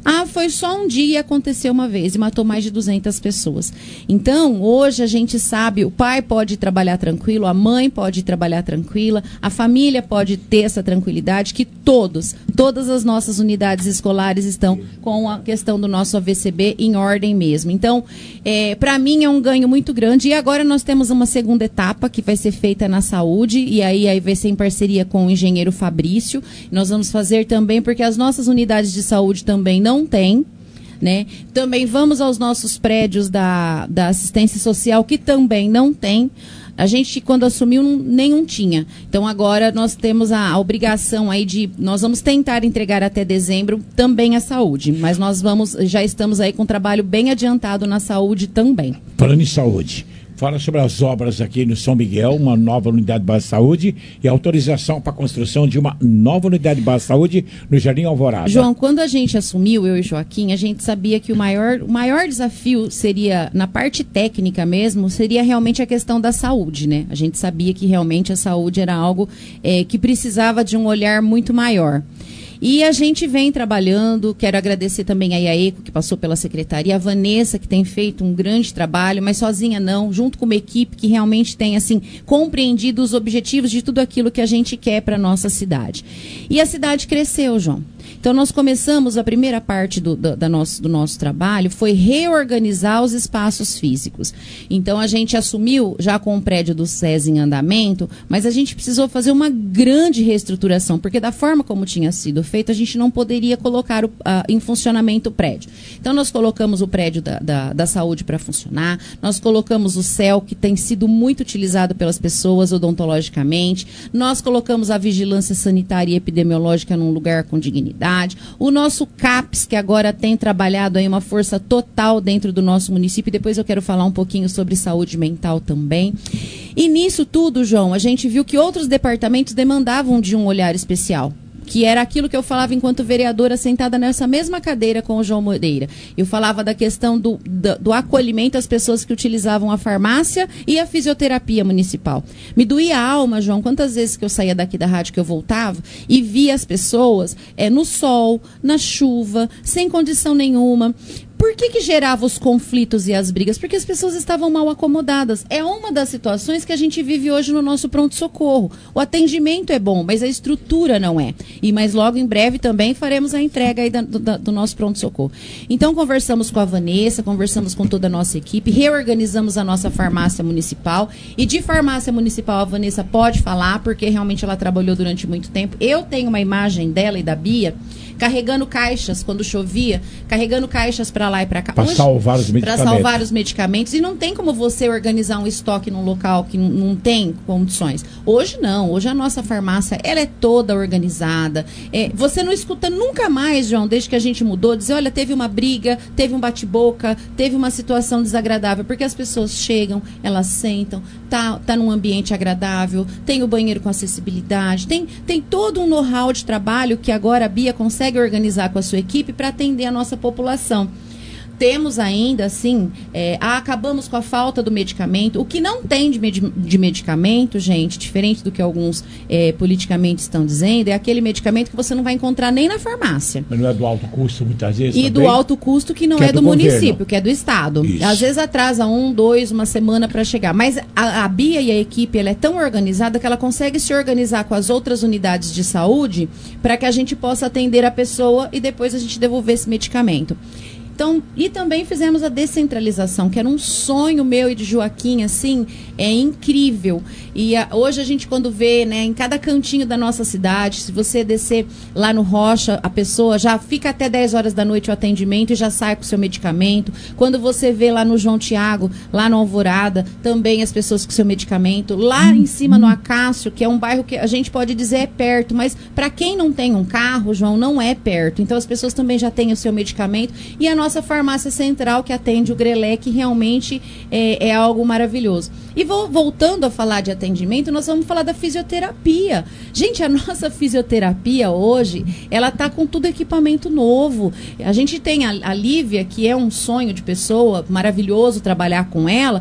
Foi só um dia e aconteceu uma vez e matou mais de 200 pessoas. Então, hoje a gente sabe, o pai pode trabalhar tranquilo, a mãe pode trabalhar tranquila, a família pode ter essa tranquilidade, que todas as nossas unidades escolares estão com a questão do nosso AVCB em ordem mesmo. Então, para mim é um ganho muito grande. E agora nós temos uma segunda etapa que vai ser feita na saúde, e aí vai ser em parceria com o engenheiro Fabrício. Nós vamos fazer também, porque as nossas unidades de saúde também não tem, né? Também vamos aos nossos prédios da assistência social, que também não tem. A gente, quando assumiu, nenhum tinha. Então, agora nós temos a obrigação aí nós vamos tentar entregar até dezembro também a saúde, mas já estamos aí com um trabalho bem adiantado na saúde também. Falando em saúde, fala sobre as obras aqui no São Miguel, uma nova unidade de base de saúde e autorização para a construção de uma nova unidade de base de saúde no Jardim Alvorada. João, quando a gente assumiu, eu e Joaquim, a gente sabia que o maior desafio seria, na parte técnica mesmo, seria realmente a questão da saúde, né? A gente sabia que realmente a saúde era algo que precisava de um olhar muito maior. E a gente vem trabalhando, quero agradecer também a IAECO, que passou pela secretaria, a Vanessa, que tem feito um grande trabalho, mas sozinha não, junto com uma equipe que realmente tem, assim, compreendido os objetivos de tudo aquilo que a gente quer para a nossa cidade. E a cidade cresceu, João. Então, nós começamos, a primeira parte do nosso trabalho foi reorganizar os espaços físicos. Então, a gente assumiu, já com o prédio do SES em andamento, mas a gente precisou fazer uma grande reestruturação, porque da forma como tinha sido feito, a gente não poderia colocar em funcionamento o prédio. Então, nós colocamos o prédio da saúde para funcionar, nós colocamos o CEL, que tem sido muito utilizado pelas pessoas odontologicamente, nós colocamos a vigilância sanitária e epidemiológica num lugar com dignidade, o nosso CAPS, que agora tem trabalhado aí uma força total dentro do nosso município, depois eu quero falar um pouquinho sobre saúde mental também. E nisso tudo, João, a gente viu que outros departamentos demandavam de um olhar especial, que era aquilo que eu falava enquanto vereadora sentada nessa mesma cadeira com o João Moreira. Eu falava da questão do acolhimento às pessoas que utilizavam a farmácia e a fisioterapia municipal. Me doía a alma, João, quantas vezes que eu saía daqui da rádio que eu voltava e via as pessoas no sol, na chuva, sem condição nenhuma. Por que gerava os conflitos e as brigas? Porque as pessoas estavam mal acomodadas. É uma das situações que a gente vive hoje no nosso pronto-socorro. O atendimento é bom, mas a estrutura não é. Mas logo em breve também faremos a entrega aí do nosso pronto-socorro. Então, conversamos com a Vanessa, conversamos com toda a nossa equipe, reorganizamos a nossa farmácia municipal. E de farmácia municipal, a Vanessa pode falar, porque realmente ela trabalhou durante muito tempo. Eu tenho uma imagem dela e da Bia carregando caixas, quando chovia, carregando caixas para lá e para cá. Para salvar os medicamentos. Para salvar os medicamentos. E não tem como você organizar um estoque num local que não tem condições. Hoje não. Hoje a nossa farmácia, ela é toda organizada. Você não escuta nunca mais, João, desde que a gente mudou, dizer, olha, teve uma briga, teve um bate-boca, teve uma situação desagradável, porque as pessoas chegam, elas sentam, tá num ambiente agradável, tem o banheiro com acessibilidade, tem todo um know-how de trabalho que agora a Bia consegue organizar com a sua equipe para atender a nossa população. Temos ainda, assim, acabamos com a falta do medicamento. O que não tem de medicamento, gente, diferente do que alguns politicamente estão dizendo, é aquele medicamento que você não vai encontrar nem na farmácia. Mas não é do alto custo, muitas vezes, e também? Do alto custo que não é do município, que é do Estado. Isso. Às vezes atrasa 1, 2, uma semana para chegar. Mas a Bia e a equipe, ela é tão organizada que ela consegue se organizar com as outras unidades de saúde para que a gente possa atender a pessoa e depois a gente devolver esse medicamento. Então, e também fizemos a descentralização, que era um sonho meu e de Joaquim, assim, é incrível. E hoje a gente, quando vê, né, em cada cantinho da nossa cidade, se você descer lá no Rocha, a pessoa já fica até 10 horas da noite o atendimento e já sai com o seu medicamento. Quando você vê lá no João Tiago, lá no Alvorada, também as pessoas com o seu medicamento. Lá em cima no Acácio, que é um bairro que a gente pode dizer é perto, mas para quem não tem um carro, João, não é perto. Então as pessoas também já têm o seu medicamento. E a nossa farmácia central, que atende o Grelé, que realmente é algo maravilhoso. E voltando a falar de atendimento, nós vamos falar da fisioterapia. Gente, a nossa fisioterapia hoje, ela está com tudo equipamento novo. A gente tem a Lívia, que é um sonho de pessoa, maravilhoso trabalhar com ela,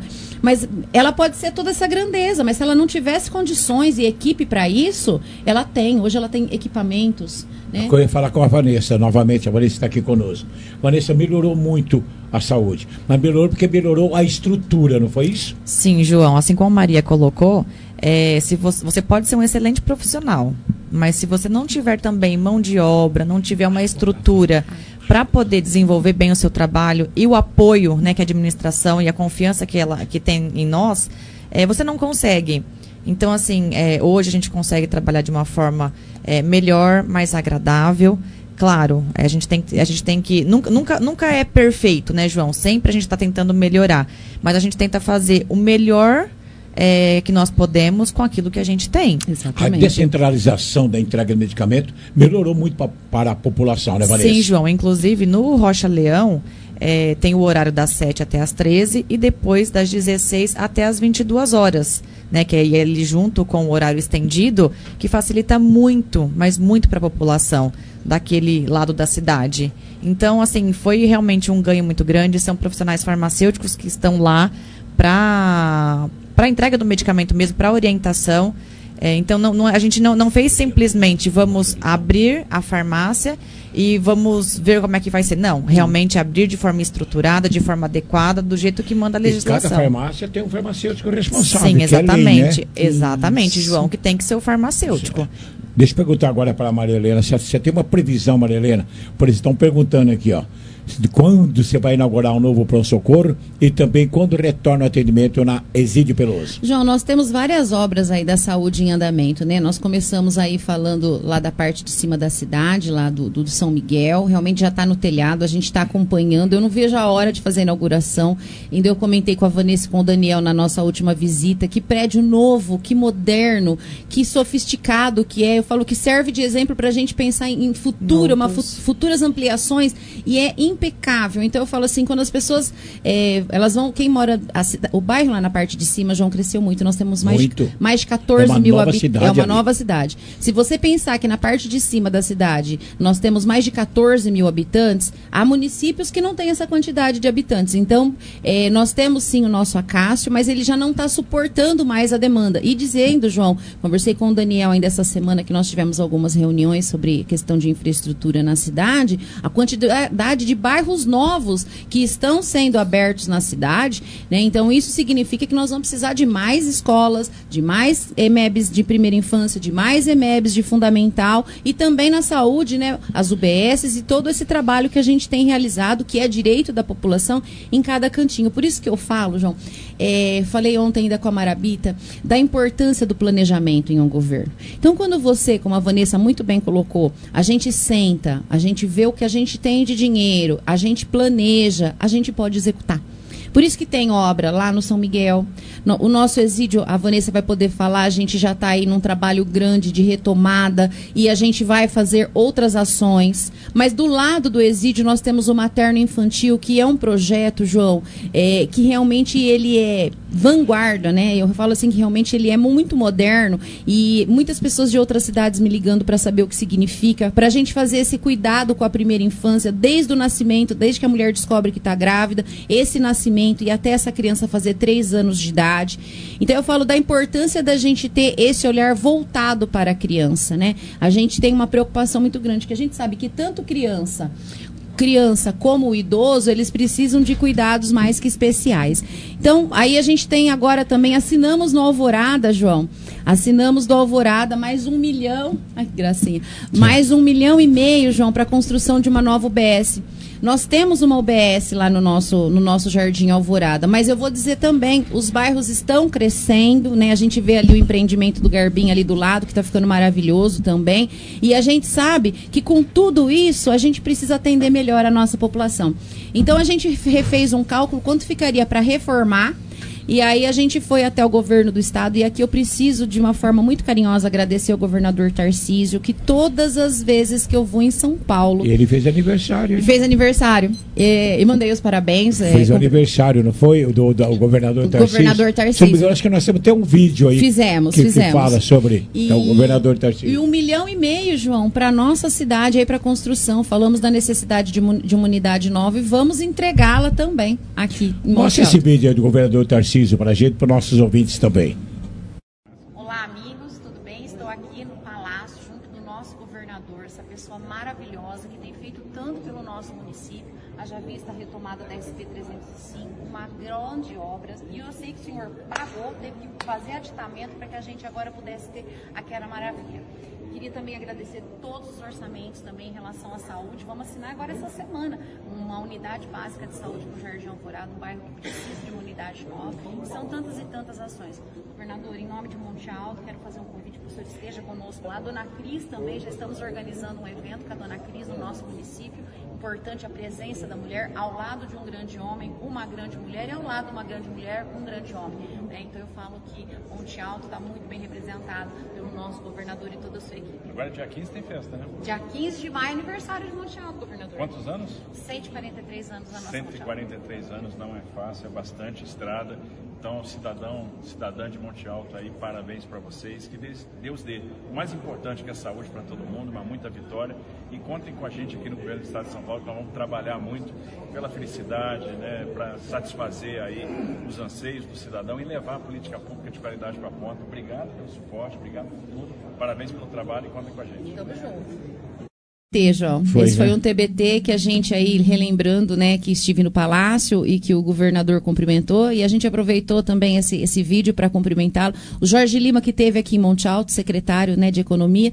Mas ela pode ser toda essa grandeza, mas se ela não tivesse condições e equipe para isso, ela tem. Hoje ela tem equipamentos. Né? Eu ia falar com a Vanessa, novamente, a Vanessa está aqui conosco. Vanessa, melhorou muito a saúde, mas melhorou porque melhorou a estrutura, não foi isso? Sim, João, assim como a Maria colocou, se você pode ser um excelente profissional, mas se você não tiver também mão de obra, não tiver uma estrutura para poder desenvolver bem o seu trabalho e o apoio, né, que a administração e a confiança que tem em nós, você não consegue. Então, assim, hoje a gente consegue trabalhar de uma forma melhor, mais agradável. Claro, a gente tem que nunca é perfeito, né, João? Sempre a gente está tentando melhorar, mas a gente tenta fazer o melhor que nós podemos com aquilo que a gente tem. Exatamente. A descentralização da entrega de medicamento melhorou muito para a população, né, Vanessa? Sim, João. Inclusive, no Rocha Leão, tem o horário das 7 até as 13 e depois das 16 até as 22 horas. Né, que é ele junto com o horário estendido, que facilita muito, mas muito para a população daquele lado da cidade. Então, assim, foi realmente um ganho muito grande. São profissionais farmacêuticos que estão lá para a entrega do medicamento mesmo, para orientação. Então, a gente não fez simplesmente vamos abrir a farmácia e vamos ver como é que vai ser. Não, realmente abrir de forma estruturada, de forma adequada, do jeito que manda a legislação. E cada farmácia tem um farmacêutico responsável. Sim, exatamente. Que é lei, né? Exatamente, João, que tem que ser o farmacêutico. Certo. Deixa eu perguntar agora para a Maria Helena, se você tem uma previsão, Maria Helena, por eles estão perguntando aqui, ó, de quando você vai inaugurar um novo pronto-socorro e também quando retorna o atendimento na Exídio Peloso. João, nós temos várias obras aí da saúde em andamento, né? Nós começamos aí falando lá da parte de cima da cidade, lá do São Miguel, realmente já está no telhado, a gente está acompanhando, eu não vejo a hora de fazer a inauguração, ainda eu comentei com a Vanessa e com o Daniel na nossa última visita, que prédio novo, que moderno, que sofisticado que é, eu falo que serve de exemplo para a gente pensar em futuro, futuras ampliações, e é impecável. Então eu falo assim, quando as pessoas elas vão, quem mora o bairro lá na parte de cima, João, cresceu muito, nós temos mais de 14 mil habitantes, é uma nova cidade. Se você pensar que na parte de cima da cidade nós temos mais de 14 mil habitantes, há municípios que não têm essa quantidade de habitantes. Então nós temos sim o nosso Acácio, mas ele já não está suportando mais a demanda. E dizendo, João, conversei com o Daniel ainda essa semana que nós tivemos algumas reuniões sobre questão de infraestrutura na cidade, a quantidade de bairros novos que estão sendo abertos na cidade, né? Então isso significa que nós vamos precisar de mais escolas, de mais EMEBs de primeira infância, de mais EMEBs de fundamental e também na saúde, né? As UBSs e todo esse trabalho que a gente tem realizado, que é direito da população em cada cantinho. Por isso que eu falo, João, falei ontem ainda com a Marabita, da importância do planejamento em um governo. Então quando você, como a Vanessa muito bem colocou, a gente senta, a gente vê o que a gente tem de dinheiro, a gente planeja, a gente pode executar. Por isso que tem obra lá no São Miguel. O nosso Exídio, a Vanessa vai poder falar, a gente já está aí num trabalho grande de retomada e a gente vai fazer outras ações. Mas do lado do Exídio nós temos o Materno Infantil, que é um projeto, João, que realmente ele é vanguarda, né? Eu falo assim que realmente ele é muito moderno e muitas pessoas de outras cidades me ligando para saber o que significa, para a gente fazer esse cuidado com a primeira infância, desde o nascimento, desde que a mulher descobre que está grávida, esse nascimento e até essa criança fazer 3 anos de idade. Então eu falo da importância da gente ter esse olhar voltado para a criança, né? A gente tem uma preocupação muito grande, que a gente sabe que tanto criança como o idoso, eles precisam de cuidados mais que especiais. Então, aí a gente tem agora também, assinamos no Alvorada, João, assinamos do Alvorada mais 1 milhão, ai que gracinha, mais 1,5 milhão, João, para a construção de uma nova UBS. Nós temos uma UBS lá no nosso Jardim Alvorada, mas eu vou dizer também, os bairros estão crescendo, né? A gente vê ali o empreendimento do Garbim ali do lado, que está ficando maravilhoso também, e a gente sabe que com tudo isso, a gente precisa atender melhor a nossa população. Então, a gente refez um cálculo, quanto ficaria para reformar. E aí a gente foi até o governo do estado, e aqui eu preciso, de uma forma muito carinhosa, agradecer ao governador Tarcísio, que todas as vezes que eu vou em São Paulo... Ele fez aniversário. Fez aniversário. E mandei os parabéns. Fez o aniversário, não foi? O governador Tarcísio. Governador Tarcísio. Eu acho que nós temos até um vídeo aí. Fizemos. Que fala sobre o governador Tarcísio. E 1,5 milhão, João, para a nossa cidade, aí para a construção. Falamos da necessidade de uma unidade nova e vamos entregá-la também aqui em Mostra esse vídeo aí do governador Tarcísio. preciso para a gente, para os nossos ouvintes também. Olá, amigos, tudo bem? Estou aqui no Palácio, junto do nosso governador, essa pessoa maravilhosa que tem feito tanto pelo nosso município. Haja vista a retomada da SP-305, uma grande obra, e eu sei que o senhor pagou, teve que fazer aditamento para que a gente agora pudesse ter aquela maravilha. Queria também agradecer todos os orçamentos também em relação à saúde. Vamos assinar agora essa semana uma unidade básica de saúde no Jardim Alvorada, um bairro que precisa de uma unidade nova. E são tantas e tantas ações. Governador, em nome de Monte Alto, quero fazer um convite para que o senhor esteja conosco lá. A Dona Cris também, já estamos organizando um evento com a Dona Cris no nosso município. Importante a presença da mulher ao lado de um grande homem, uma grande mulher, e ao lado de uma grande mulher, um grande homem. Então eu falo que Monte Alto está muito bem representado pelo nosso governador e toda a sua equipe. Agora dia 15 tem festa, né? Dia 15 de maio, aniversário de Monte Alto, governador. Quantos anos? 143 anos na nossa 143 anos não é fácil, é bastante estrada. Então, cidadã de Monte Alto aí, parabéns para vocês, que Deus dê. O mais importante que é a saúde para todo mundo, mas muita vitória. E contem com a gente aqui no governo do estado de São Paulo, que nós vamos trabalhar muito pela felicidade, né, para satisfazer aí os anseios do cidadão e levar a política pública de qualidade para a ponta. Obrigado pelo suporte, obrigado por tudo. Parabéns pelo trabalho e contem com a gente. Tamo junto. João. Esse foi um TBT que a gente aí, relembrando, né, que estive no Palácio e que o governador cumprimentou, e a gente aproveitou também esse vídeo para cumprimentá-lo. O Jorge Lima, que esteve aqui em Monte Alto, secretário, né, de Economia,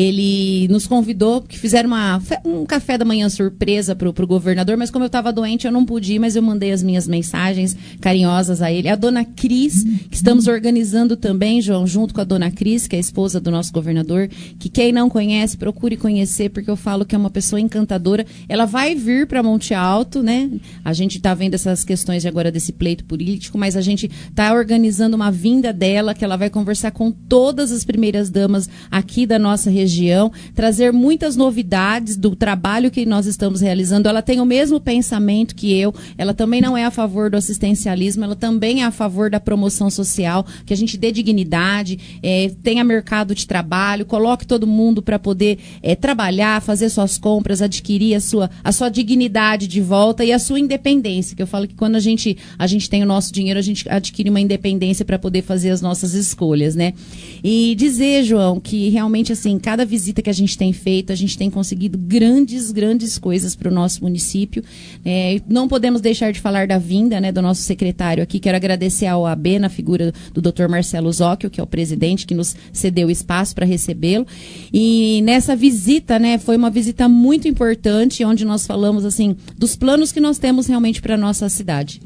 ele nos convidou, que fizeram um café da manhã surpresa para o governador, mas como eu estava doente, eu não pude ir, mas eu mandei as minhas mensagens carinhosas a ele. A Dona Cris, que estamos organizando também, João, junto com a Dona Cris, que é a esposa do nosso governador, que quem não conhece, procure conhecer, porque eu falo que é uma pessoa encantadora. Ela vai vir para Monte Alto, né? A gente está vendo essas questões agora desse pleito político, mas a gente está organizando uma vinda dela, que ela vai conversar com todas as primeiras damas aqui da nossa região, trazer muitas novidades do trabalho que nós estamos realizando. Ela tem o mesmo pensamento que eu, ela também não é a favor do assistencialismo, ela também é a favor da promoção social, que a gente dê dignidade, tenha mercado de trabalho, coloque todo mundo para poder trabalhar, fazer suas compras, adquirir a sua dignidade de volta e a sua independência, que eu falo que quando a gente tem o nosso dinheiro, a gente adquire uma independência para poder fazer as nossas escolhas, né? E dizer, João, que realmente, assim, cada visita que a gente tem feito, a gente tem conseguido grandes coisas para o nosso município. Não podemos deixar de falar da vinda, né, do nosso secretário aqui. Quero agradecer ao OAB, na figura do Dr. Marcelo Zóquio, que é o presidente, que nos cedeu espaço para recebê-lo. E nessa visita, né, foi uma visita muito importante, onde nós falamos, assim, dos planos que nós temos realmente para a nossa cidade.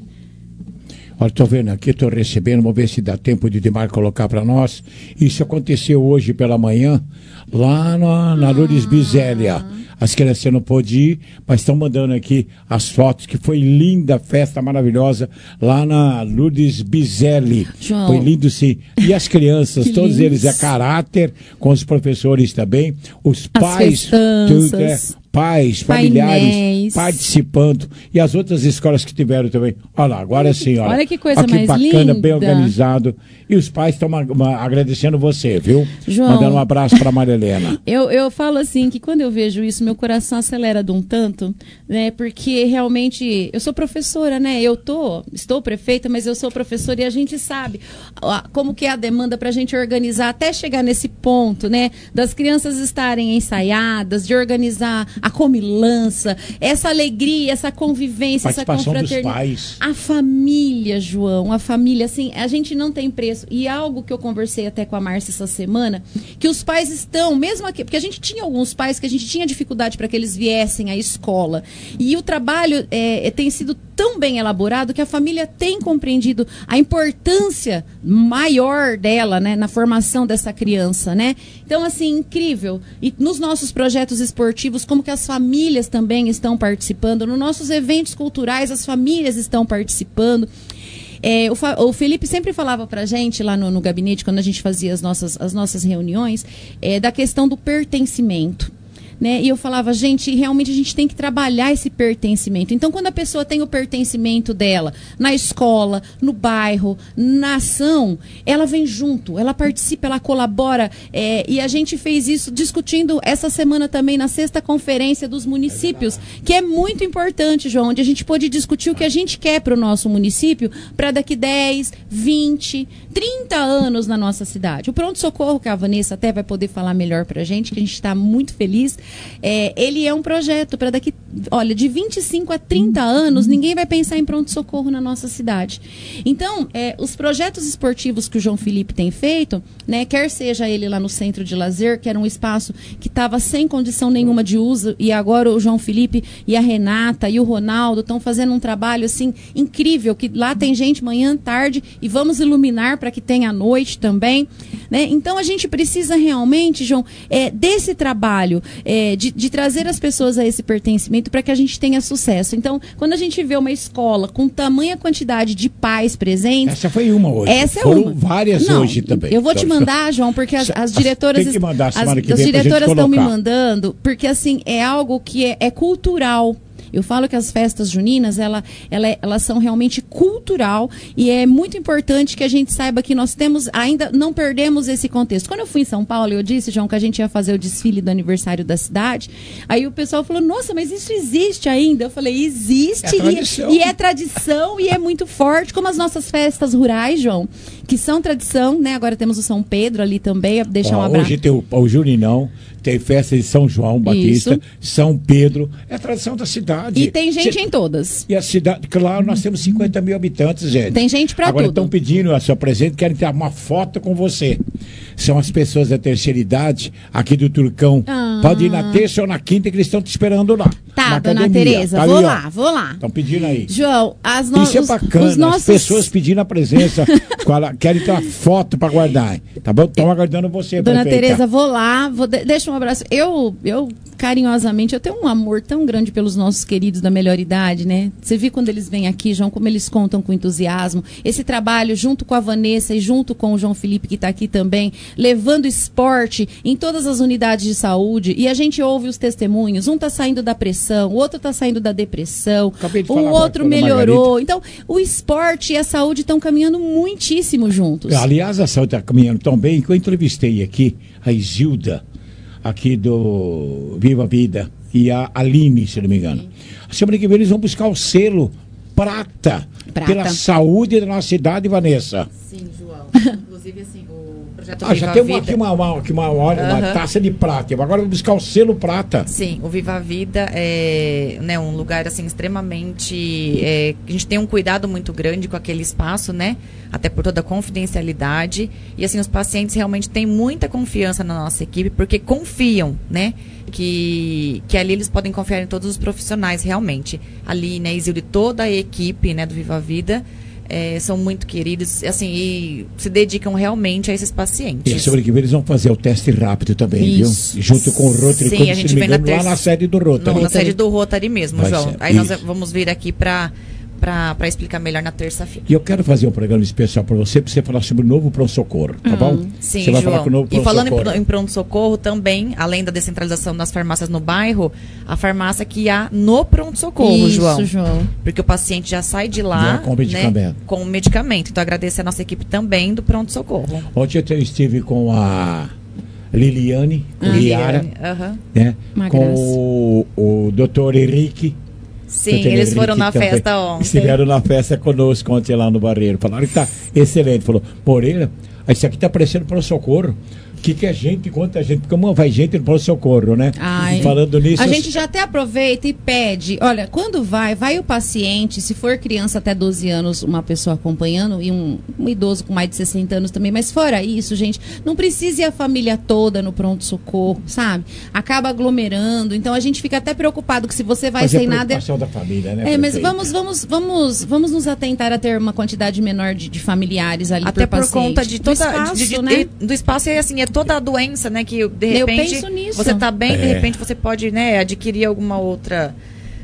Olha, estou vendo aqui, estou recebendo, vamos ver se dá tempo de Dimar colocar para nós. Isso aconteceu hoje pela manhã, lá na Lourdes Bizélia. As crianças não pôde ir, mas estão mandando aqui as fotos, que foi linda, festa maravilhosa, lá na Lourdes Bizelli. João. Foi lindo, sim. E as crianças, todos eles é caráter, com os professores também, os pais, tudo, pais, familiares, painéis, participando, e as outras escolas que tiveram também. Olha lá, agora sim, olha. Olha que coisa mais bacana, linda. bem organizado. E os pais estão agradecendo você, viu? João, mandando um abraço para Maria Helena. Eu falo assim, que quando eu vejo isso, meu coração acelera de um tanto, né? Porque realmente, eu sou professora, né? Estou prefeita, mas eu sou professora, e a gente sabe como que é a demanda para a gente organizar, até chegar nesse ponto, né? Das crianças estarem ensaiadas, de organizar a comilança, essa alegria, essa convivência, essa confraternidade. Dos pais. A família, João, a família, assim, a gente não tem preço. E algo que eu conversei até com a Márcia essa semana, que os pais estão, mesmo aqui, porque a gente tinha alguns pais que a gente tinha dificuldade para que eles viessem à escola. E o trabalho tem sido tão bem elaborado que a família tem compreendido a importância maior dela, né, na formação dessa criança, né? Então, assim, incrível. E nos nossos projetos esportivos, como que as famílias também estão participando, nos nossos eventos culturais, as famílias estão participando. O Felipe sempre falava pra gente lá no gabinete, quando a gente fazia as nossas reuniões, da questão do pertencimento. né? E eu falava, gente, realmente a gente tem que trabalhar esse pertencimento. Então, quando a pessoa tem o pertencimento dela na escola, no bairro, na ação, ela vem junto, ela participa, ela colabora. E a gente fez isso discutindo essa semana também na 6ª Conferência dos Municípios, que é muito importante, João, onde a gente pôde discutir o que a gente quer para o nosso município para daqui 10, 20, 30 anos na nossa cidade. O pronto-socorro, que a Vanessa até vai poder falar melhor para a gente, que a gente está muito feliz, ele é um projeto para daqui, olha, de 25 a 30 anos, ninguém vai pensar em pronto-socorro na nossa cidade. Então, os projetos esportivos que o João Felipe tem feito, né, quer seja ele lá no Centro de Lazer, que era um espaço que estava sem condição nenhuma de uso, e agora o João Felipe e a Renata e o Ronaldo estão fazendo um trabalho assim incrível, que lá tem gente manhã, tarde, e vamos iluminar para que tenha à noite também, né? Então a gente precisa realmente, João, desse trabalho, de trazer as pessoas a esse pertencimento para que a gente tenha sucesso. Então, quando a gente vê uma escola com tamanha quantidade de pais presentes... Essa foi uma hoje. Essa é Foram uma. várias hoje também. Eu vou te mandar, João, porque as diretoras... Tem que mandar semana que vem as diretoras estão me colocar. mandando, porque assim, é algo que é cultural. Eu falo que as festas juninas, elas são realmente cultural e é muito importante que a gente saiba que nós ainda não perdemos esse contexto. Quando eu fui em São Paulo, eu disse, João, que a gente ia fazer o desfile do aniversário da cidade, aí o pessoal falou, nossa, mas isso existe ainda? Eu falei, existe, e é tradição e é muito forte, como as nossas festas rurais, João, que são tradição, né? Agora temos o São Pedro ali também, deixar um abraço. Hoje tem o Juninão, tem festa de São João Batista, São Pedro, é a tradição da cidade. E tem gente em todas. E a cidade, claro, nós temos 50 mil habitantes, gente. Tem gente pra Agora tudo. estão pedindo a sua presença, querem ter uma foto com você. São as pessoas da terceira idade, aqui do Turcão. Pode ir na terça ou na quinta que eles estão te esperando lá. Tá, dona Tereza, tá vou ali, lá. Estão pedindo aí. João, isso é bacana, as pessoas pedindo a presença, querem ter uma foto para guardar. Tá bom? Estão aguardando você, Dona prefeita. Tereza, vou lá, deixa um abraço. Eu carinhosamente, eu tenho um amor tão grande pelos nossos queridos da melhor idade, né? Você viu quando eles vêm aqui, João, como eles contam com entusiasmo. Esse trabalho junto com a Vanessa e junto com o João Felipe, que está aqui também, levando esporte em todas as unidades de saúde, e a gente ouve os testemunhos, um está saindo da pressão, o outro está saindo da depressão, o outro melhorou. Então, o esporte e a saúde estão caminhando muitíssimo juntos. Aliás, a saúde está caminhando tão bem que eu entrevistei aqui a Isilda, aqui do Viva a Vida, e a Aline, se não me engano. A semana que vem eles vão buscar o selo prata. Pela saúde da nossa cidade, Vanessa. Sim, João. Inclusive, assim, o projeto já Viva tem a Vida... uma taça de prata. Agora vamos buscar o selo prata. Sim, o Viva a Vida é, né, um lugar assim extremamente... a gente tem um cuidado muito grande com aquele espaço, né? Até por toda a confidencialidade. E assim, os pacientes realmente têm muita confiança na nossa equipe, porque confiam, né? Que ali eles podem confiar em todos os profissionais, realmente. Ali, né, Isildo e toda a equipe, né, do Viva a Vida são muito queridos, assim, e se dedicam realmente a esses pacientes. E semana que vem eles vão fazer o teste rápido também, Isso. Viu? Junto com o Rotary. Sim, a gente vem lá na sede do Rotary. Na sede do Rotary mesmo, Vai João. ser. Aí nós vamos vir aqui para explicar melhor na terça-feira. E eu quero fazer um programa especial para você falar sobre o novo pronto-socorro, tá bom? Sim, você vai João. falar com o novo pronto-socorro. E falando em pronto-socorro também, além da descentralização das farmácias no bairro, a farmácia que há no pronto-socorro, João. Porque o paciente já sai de lá, com medicamento. Né, com o medicamento. Então, agradecer a nossa equipe também do pronto-socorro. Ontem eu estive com a Liliane, Liara, né? Com o doutor Henrique. Sim, eles foram na festa ontem. Estiveram na festa conosco ontem lá no Barreiro. Falaram que tá excelente. Falou, Moreira, isso aqui tá parecendo para o socorro. O que é gente, quanta gente? Como vai gente no socorro, né? Falando nisso... A gente já até aproveita e pede, olha, quando vai o paciente, se for criança até 12 anos, uma pessoa acompanhando, e um idoso com mais de 60 anos também, mas fora isso, gente, não precisa ir a família toda no pronto-socorro, sabe? Acaba aglomerando, então a gente fica até preocupado que se você vai sem nada... da família, né? Mas vamos nos atentar a ter uma quantidade menor de familiares ali até por paciente. Conta de toda, espaço, né? do espaço, e assim, toda a doença, né, que de repente eu penso nisso. você tá bem, de repente você pode, né, adquirir alguma outra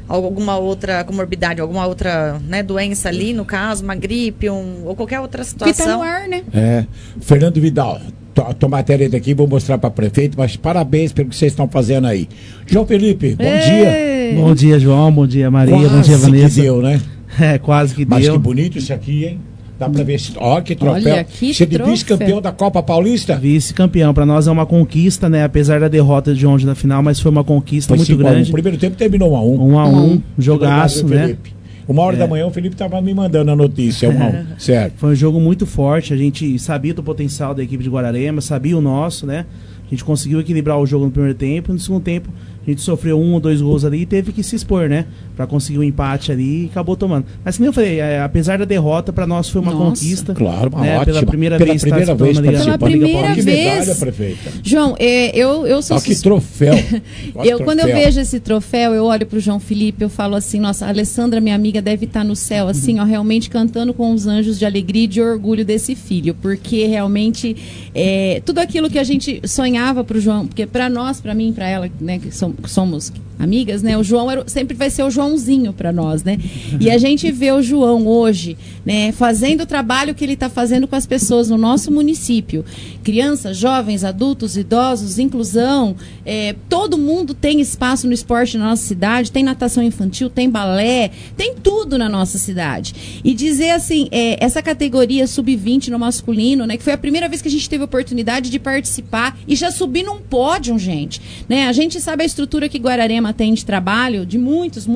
comorbidade, alguma outra, né, doença ali, no caso, uma gripe, ou qualquer outra situação. Que tá no ar, né? Fernando Vidal, a matéria daqui, vou mostrar para prefeito, mas parabéns pelo que vocês estão fazendo aí. João Felipe, bom dia. Bom dia, João, bom dia, Maria, Quase bom dia, Vanessa. Que deu, né? Quase que mas deu. Mas que bonito isso aqui, hein? Dá pra ver, ó, que troféu. Olha, que Você é vice-campeão da Copa Paulista? Vice-campeão, pra nós é uma conquista, né? Apesar da derrota de ontem na final, mas foi uma conquista muito grande. O primeiro tempo terminou 1-1. 1-1, jogaço, né? Felipe. 1h da manhã o Felipe estava me mandando a notícia, 1-1, certo. Foi um jogo muito forte, a gente sabia do potencial da equipe de Guararema, sabia o nosso, né? A gente conseguiu equilibrar o jogo no primeiro tempo, no segundo tempo a gente sofreu 1 ou 2 gols ali e teve que se expor, né? Pra conseguir um empate ali e acabou tomando. Mas como eu falei, apesar da derrota, pra nós foi uma conquista. Claro, uma né? ótima. Pela primeira vez participando da Liga Paulista. Que medalha, prefeita. João, eu sou... Que troféu. Quando eu vejo esse troféu, eu olho pro João Felipe, eu falo assim, nossa, a Alessandra, minha amiga, deve estar no céu, assim, ó, realmente cantando com os anjos de alegria e de orgulho desse filho, porque realmente tudo aquilo que a gente sonhava pro João, porque pra nós, pra mim, pra ela, né, que somos amigas, né? O João sempre vai ser o Joãozinho para nós, né? E a gente vê o João hoje, né, fazendo o trabalho que ele está fazendo com as pessoas no nosso município. Crianças, jovens, adultos, idosos, inclusão, todo mundo tem espaço no esporte na nossa cidade, tem natação infantil, tem balé, tem tudo na nossa cidade. E dizer assim, essa categoria sub-20 no masculino, né, que foi a primeira vez que a gente teve a oportunidade de participar e já subir num pódio, gente, né? A gente sabe a estrutura que Guararema tem de trabalho de muitos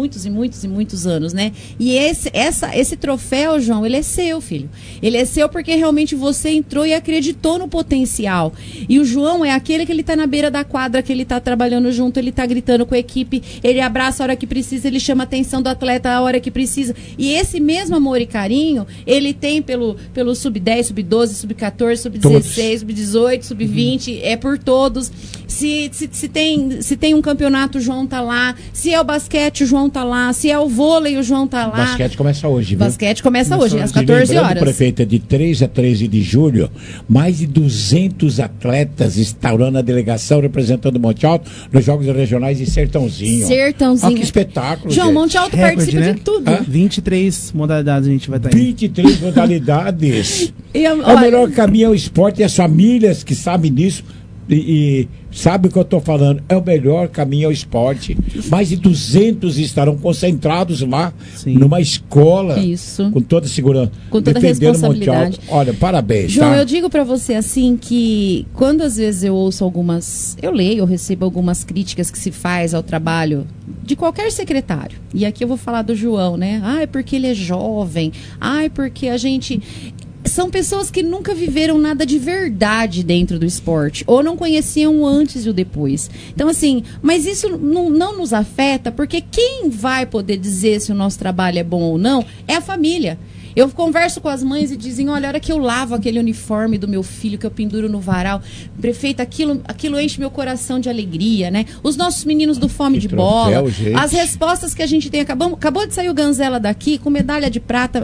anos, né? E esse troféu, João, ele é seu, filho. Ele é seu porque realmente você entrou e acreditou no potencial. E o João é aquele que ele tá na beira da quadra, que ele tá trabalhando junto, ele tá gritando com a equipe, ele abraça a hora que precisa, ele chama a atenção do atleta a hora que precisa. E esse mesmo amor e carinho, ele tem pelo sub-10, sub-12, sub-14, sub-16, sub-18, sub-20, é por todos. Se tem um campeonato, o João tá lá. Se é o basquete, o João tá lá. Se é o vôlei, o João tá lá. O basquete começa hoje, viu? Basquete começa hoje, às 14 horas. Prefeita, de 3 a 13 de julho, mais de 200 atletas estarão na delegação representando Monte Alto nos Jogos Regionais de Sertãozinho. Sertãozinho. Olha que espetáculo, João, gente. Monte Alto participa, né, de tudo. 23 modalidades a gente vai estar indo. 23 modalidades. O melhor caminho é o esporte e as famílias que sabem disso e sabe o que eu estou falando, é o melhor caminho ao esporte. Mais de 200 estarão concentrados lá, numa escola. Isso. Com toda a segurança, com toda a responsabilidade. Olha, parabéns. João, eu digo para você assim que quando às vezes eu ouço eu leio, eu recebo algumas críticas que se faz ao trabalho de qualquer secretário. E aqui eu vou falar do João, né? É porque ele é jovem. É porque a gente... São pessoas que nunca viveram nada de verdade dentro do esporte, ou não conheciam o antes e o depois. Então, assim, mas isso não nos afeta, porque quem vai poder dizer se o nosso trabalho é bom ou não é a família. Eu converso com as mães e dizem, olha, a hora que eu lavo aquele uniforme do meu filho, que eu penduro no varal, prefeita, aquilo enche meu coração de alegria, né? Os nossos meninos do Fome de Bola, as respostas que a gente tem, acabou de sair o Ganzela daqui com medalha de prata,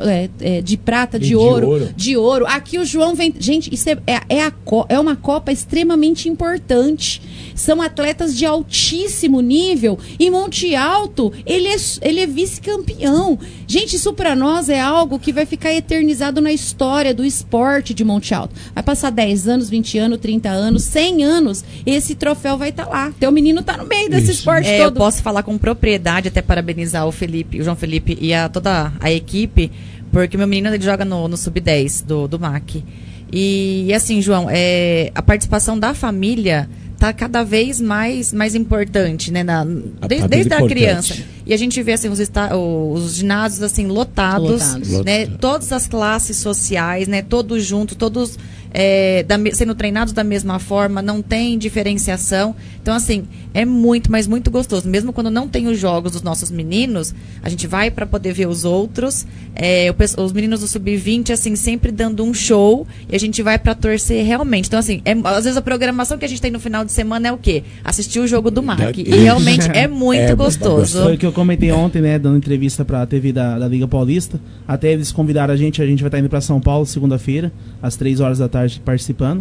de ouro. Aqui o João vem, gente, isso é uma Copa extremamente importante. São atletas de altíssimo nível e Monte Alto, ele é vice-campeão. Gente, isso para nós é algo que vai ficar eternizado na história do esporte de Monte Alto. Vai passar 10 anos, 20 anos, 30 anos, 100 anos, esse troféu vai estar lá. Teu menino tá no meio desse esporte todo. Eu posso falar com propriedade, até parabenizar o João Felipe e toda a equipe, porque meu menino ele joga no Sub-10 do MAC. E assim, João, a participação da família tá cada vez mais importante, né? Desde a criança. E a gente vê assim, os ginásios assim, lotados. Né? Todas as classes sociais, né? Todos juntos, todos sendo treinados da mesma forma, não tem diferenciação. Então, assim, é muito, mas muito gostoso. Mesmo quando não tem os jogos dos nossos meninos, a gente vai para poder ver os outros. Os meninos do Sub-20, assim, sempre dando um show. E a gente vai para torcer realmente. Então, assim, às vezes a programação que a gente tem no final de semana é o quê? Assistir o jogo do MAC. E realmente é muito gostoso. Foi o que eu comentei ontem, né? Dando entrevista para a TV da Liga Paulista. Até eles convidaram a gente vai estar indo para São Paulo segunda-feira, às 3 horas da tarde, participando.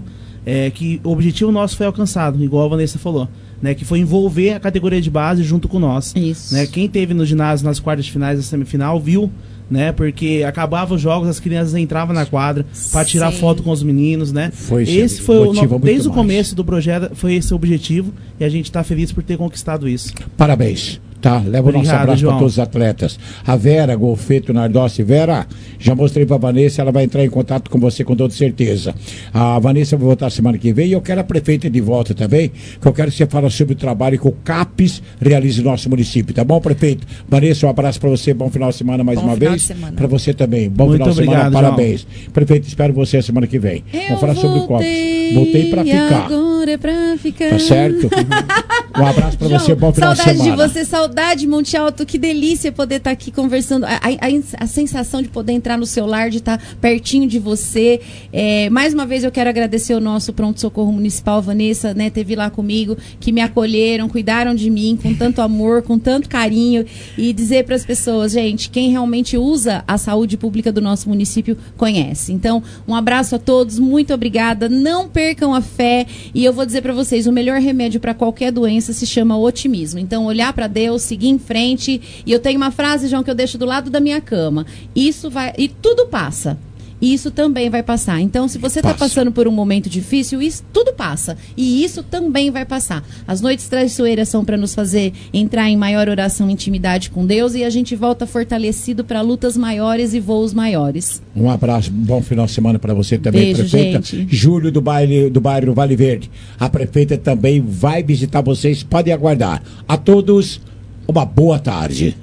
que o objetivo nosso foi alcançado, igual a Vanessa falou, né, que foi envolver a categoria de base junto com nós. Isso. Né, quem teve no ginásio nas quartas de finais da semifinal viu, né, porque acabava os jogos, as crianças entravam na quadra para tirar foto com os meninos, né? Esse foi desde o começo do projeto, foi esse o objetivo, e a gente está feliz por ter conquistado isso. Parabéns. Tá, leva o nosso abraço para todos os atletas. A Vera, Golfeto, Nardossi. Vera, já mostrei para a Vanessa, ela vai entrar em contato com você com toda certeza. A Vanessa vai voltar semana que vem e eu quero a prefeita de volta também, que eu quero que você fale sobre o trabalho que o CAPES realiza no nosso município, tá bom, prefeito? Vanessa, um abraço para você, bom final de semana mais uma vez. Para você também, bom final de semana, parabéns. Prefeito, espero você a semana que vem. Vamos falar sobre o CAPES. Voltei para ficar. Agora é pra ficar. Tá certo? Um abraço para você, bom final de semana. Saudade de você, saudade, Monte Alto, que delícia poder estar aqui conversando, a sensação de poder entrar no seu lar, de estar pertinho de você. Mais uma vez eu quero agradecer o nosso pronto-socorro municipal, Vanessa, né, teve lá comigo, que me acolheram, cuidaram de mim com tanto amor, com tanto carinho, e dizer para as pessoas, gente, quem realmente usa a saúde pública do nosso município conhece. Então, um abraço a todos, muito obrigada, não percam a fé, e eu vou dizer para vocês, o melhor remédio para qualquer doença se chama otimismo. Então, olhar para Deus, seguir em frente. E eu tenho uma frase, João, que eu deixo do lado da minha cama. Isso vai... E tudo passa. Isso também vai passar. Então, se você está passando por um momento difícil, isso tudo passa. E isso também vai passar. As noites traiçoeiras são para nos fazer entrar em maior oração e intimidade com Deus, e a gente volta fortalecido para lutas maiores e voos maiores. Um abraço, bom final de semana para você também, beijo, prefeita. Gente. Júlio do bairro Vale Verde. A prefeita também vai visitar vocês, podem aguardar. A todos, uma boa tarde.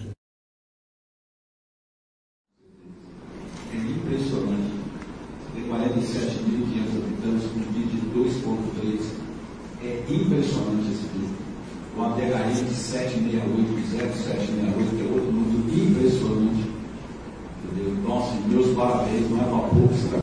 É impressionante. Tem 47.500 habitantes com um PIB de 2,3. É impressionante esse PIB. Uma DHI de 768, que é outro número impressionante. Entendeu? Nossa, meus parabéns, não é para pouco.